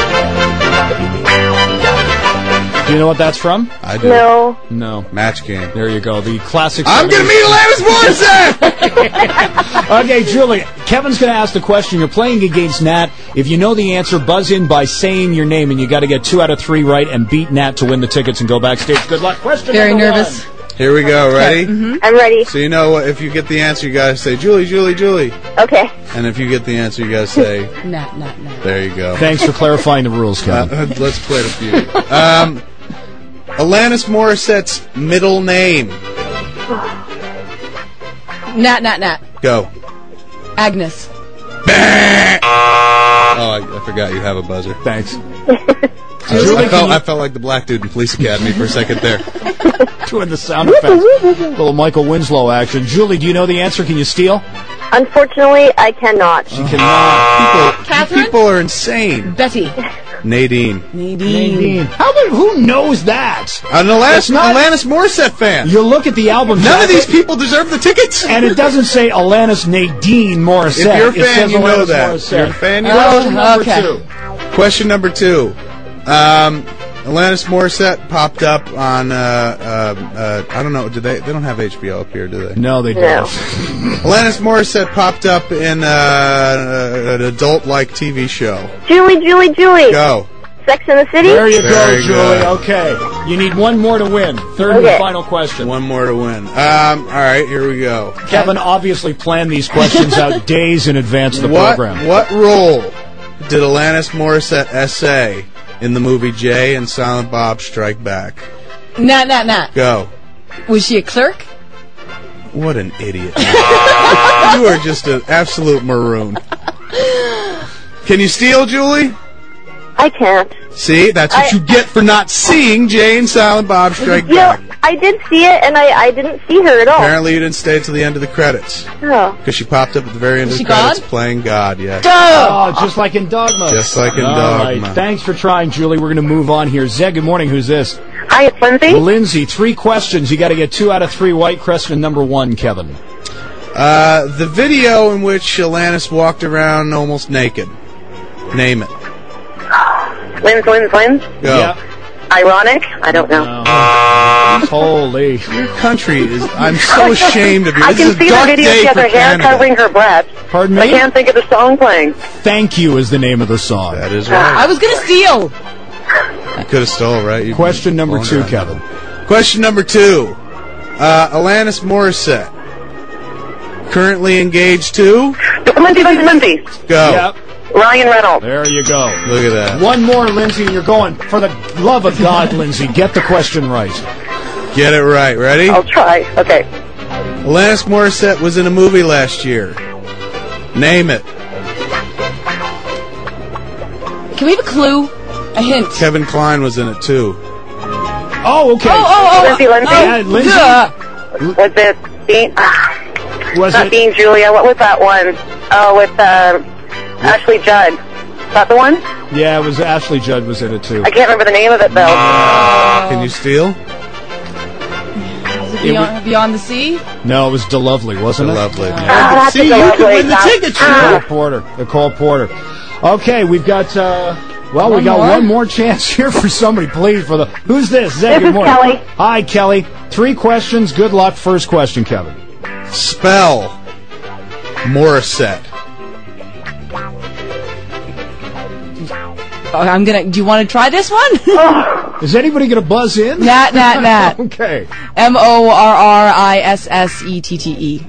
Do you know what that's from? I do. No. No. Match game. There you go. The classic. I'm going to meet Alanis Morissette! Okay, Julie, Kevin's going to ask the question. You're playing against Nat. If you know the answer, buzz in by saying your name, and you got to get two out of three right and beat Nat to win the tickets and go backstage. Good luck. Question Very number nervous. one. Here we go. Ready? Mm-hmm. I'm ready. So you know if you get the answer, you got to say, Julie, Julie, Julie. Okay. And if you get the answer, you got to say, Nat, Nat, Nat. there you go. Thanks for clarifying the rules, Kevin. Uh, let's play the feud. Um, Alanis Morissette's middle name. Nat, Nat, Nat. Go. Agnes. Oh, I, I forgot you have a buzzer. Thanks. I, was- I felt, I felt like the black dude in Police Academy for a second there. Doing the sound effects. Little Michael Winslow action. Julie, do you know the answer? Can you steal? Unfortunately, I cannot. She cannot. People, Catherine? people are insane. Betty. Nadine. Nadine. How many, who knows that? An Alanis, That's not- Alanis Morissette fan. You look at the album. None of jacket, these people deserve the tickets. And it doesn't say Alanis Nadine Morissette. If you're a It fan, says you know Alanis that. Morissette. You're a fan, you Question know. number Okay. two. Question number two. Um, Alanis Morissette popped up on, uh, uh, uh, I don't know, do they, they don't have H B O up here, do they? No, they No. don't. Alanis Morissette popped up in, uh, an adult-like T V show. Julie, Julie, Julie. Go. Sex in the City? There you Very go, Julie. good. Okay. You need one more to win. Third and Okay. final question. One more to win. Um, alright, here we go. Kevin obviously planned these questions out days in advance of the What, program. what role did Alanis Morissette essay in the movie Jay and Silent Bob Strike Back? Nat, Nat, Nat. Go. Was she a clerk? What an idiot. You are just an absolute maroon. Can you steal, Julie? I can't. See, that's what I, you get for not seeing Jay and Silent Bob Strike you Back. know, I did see it, and I, I didn't see her at all. Apparently you didn't stay till the end of the credits. Oh. Because she popped up at the very end Is of the she credits God? playing God, yes. Oh, just like in Dogma. Just like in All Dogma. right. Thanks for trying, Julie. We're going to move on here. Zed, good morning. Who's this? Hi, it's Lindsay. Lindsay, three questions. You got to get two out of three right. Question number one, Kevin. Uh, the video in which Alanis walked around almost naked. Name it. Lins, Lins, Lins. Go. Yeah. Ironic? I don't know. Oh, holy. Your country is... I'm so ashamed of you. I This is can a see the dark video. day She has for her hair Canada. covering her breast. Pardon me? I can't think of the song playing. Thank You is the name of the song. That is right. I was going to steal. You could have stole, right? You Question number two, around. Kevin. Question number two. Uh, Alanis Morissette. Currently engaged to? Lindsay, Lindsay, Lindsay. Go. Yep. Ryan Reynolds. There you go. Look at that. One more, Lindsay, and you're going. For the love of God, Lindsay, get the question right. Get it right. Ready? I'll try. Okay. Alanis Morissette was in a movie last year. Name it. Can we have a clue? A hint. Kevin Kline was in it too. Oh, okay. Oh, oh, oh. Lindsay, Lindsay. Oh, Yeah, Lindsay. duh. Was it Bean? Ah, Was not it? Bean Julia. What was that one? Oh, with uh, Ashley Judd. Is that the one? Yeah, it was Ashley Judd was in it too. I can't remember the name of it, though. Can you steal? Beyond, Beyond the Sea? No, it was DeLovely, wasn't it? Lovely. Ah, that's See, a you lovely can win the stuff. tickets. Nicole Ah. Porter. Nicole Porter. Okay, we've got, uh, well, we One got more? one more chance here for somebody, please, for the, who's this? Zed, This good is morning. Kelly. Hi, Kelly. Three questions. Good luck. First question, Kevin. Spell Morissette. Oh, I'm gonna. Do you want to try this one? Is anybody going to buzz in? Nat, nat, nat. Okay. M O R R I S S E T T E.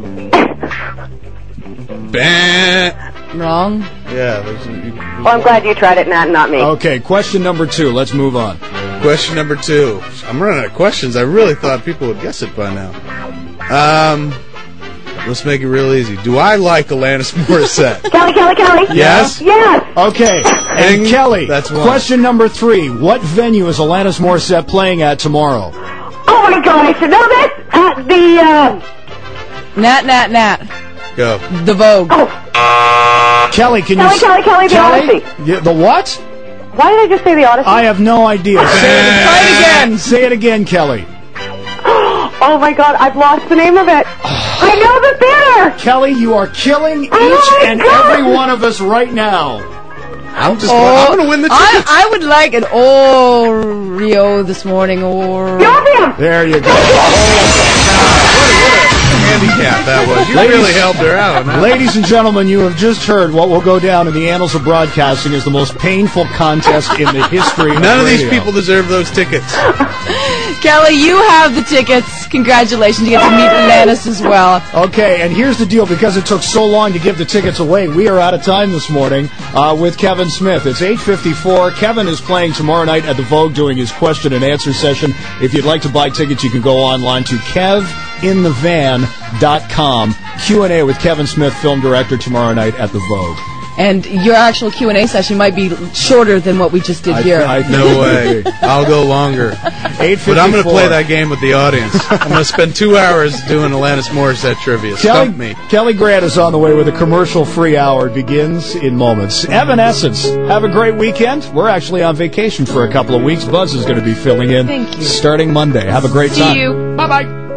Bah. Wrong. Yeah. there's a- you- Well, I'm glad you tried it, Nat, not me. Okay, question number two. Let's move on. Question number two. I'm running out of questions. I really thought people would guess it by now. Um, let's make it real easy. Do I like Alanis Morissette? Kelly, Kelly, Kelly. Yes? Yes. Okay, and Ding. Kelly, That's one. question number three. What venue is Alanis Morissette playing at tomorrow? Oh my God, I should know this. At the uh, Nat, nat, nat. Go. The Vogue. oh, Kelly, can Kelly, you... Kelly, Kelly, the Odyssey. Yeah, the what? Why did I just say the Odyssey? I have no idea. Say it, Try it again. say it again, Kelly. Oh my God, I've lost the name of it. I know the theater. Kelly, you are killing each Oh my and God. every one of us right now. I'm just. Oh, I'm going to win the tickets. I, I would like an Oreo this morning, or Yopium. There you go. Handicap that was. You Ladies- really helped her out on that. Ladies and gentlemen, you have just heard what will go down in the annals of broadcasting as the most painful contest in the history of None of these radio. people deserve those tickets. Kelly, you have the tickets. Congratulations, you get to meet Alanis as well. Okay, and here's the deal. Because it took so long to give the tickets away, we are out of time this morning uh, with Kevin Smith. It's eight fifty-four. Kevin is playing tomorrow night at the Vogue doing his question and answer session. If you'd like to buy tickets, you can go online to kev in the van dot com. Q and A with Kevin Smith, film director, tomorrow night at the Vogue. And your actual Q and A session might be shorter than what we just did I- here. I- No way. I'll go longer. eight fifty-four. But I'm going to play that game with the audience. I'm going to spend two hours doing Alanis Morissette trivia. Kelly, Stump me. Kelly Grant is on the way with a commercial-free hour. It begins in moments. Evanescence, have a great weekend. We're actually on vacation for a couple of weeks. Buzz is going to be filling in Thank you. starting Monday. Have a great See time. you. Bye-bye.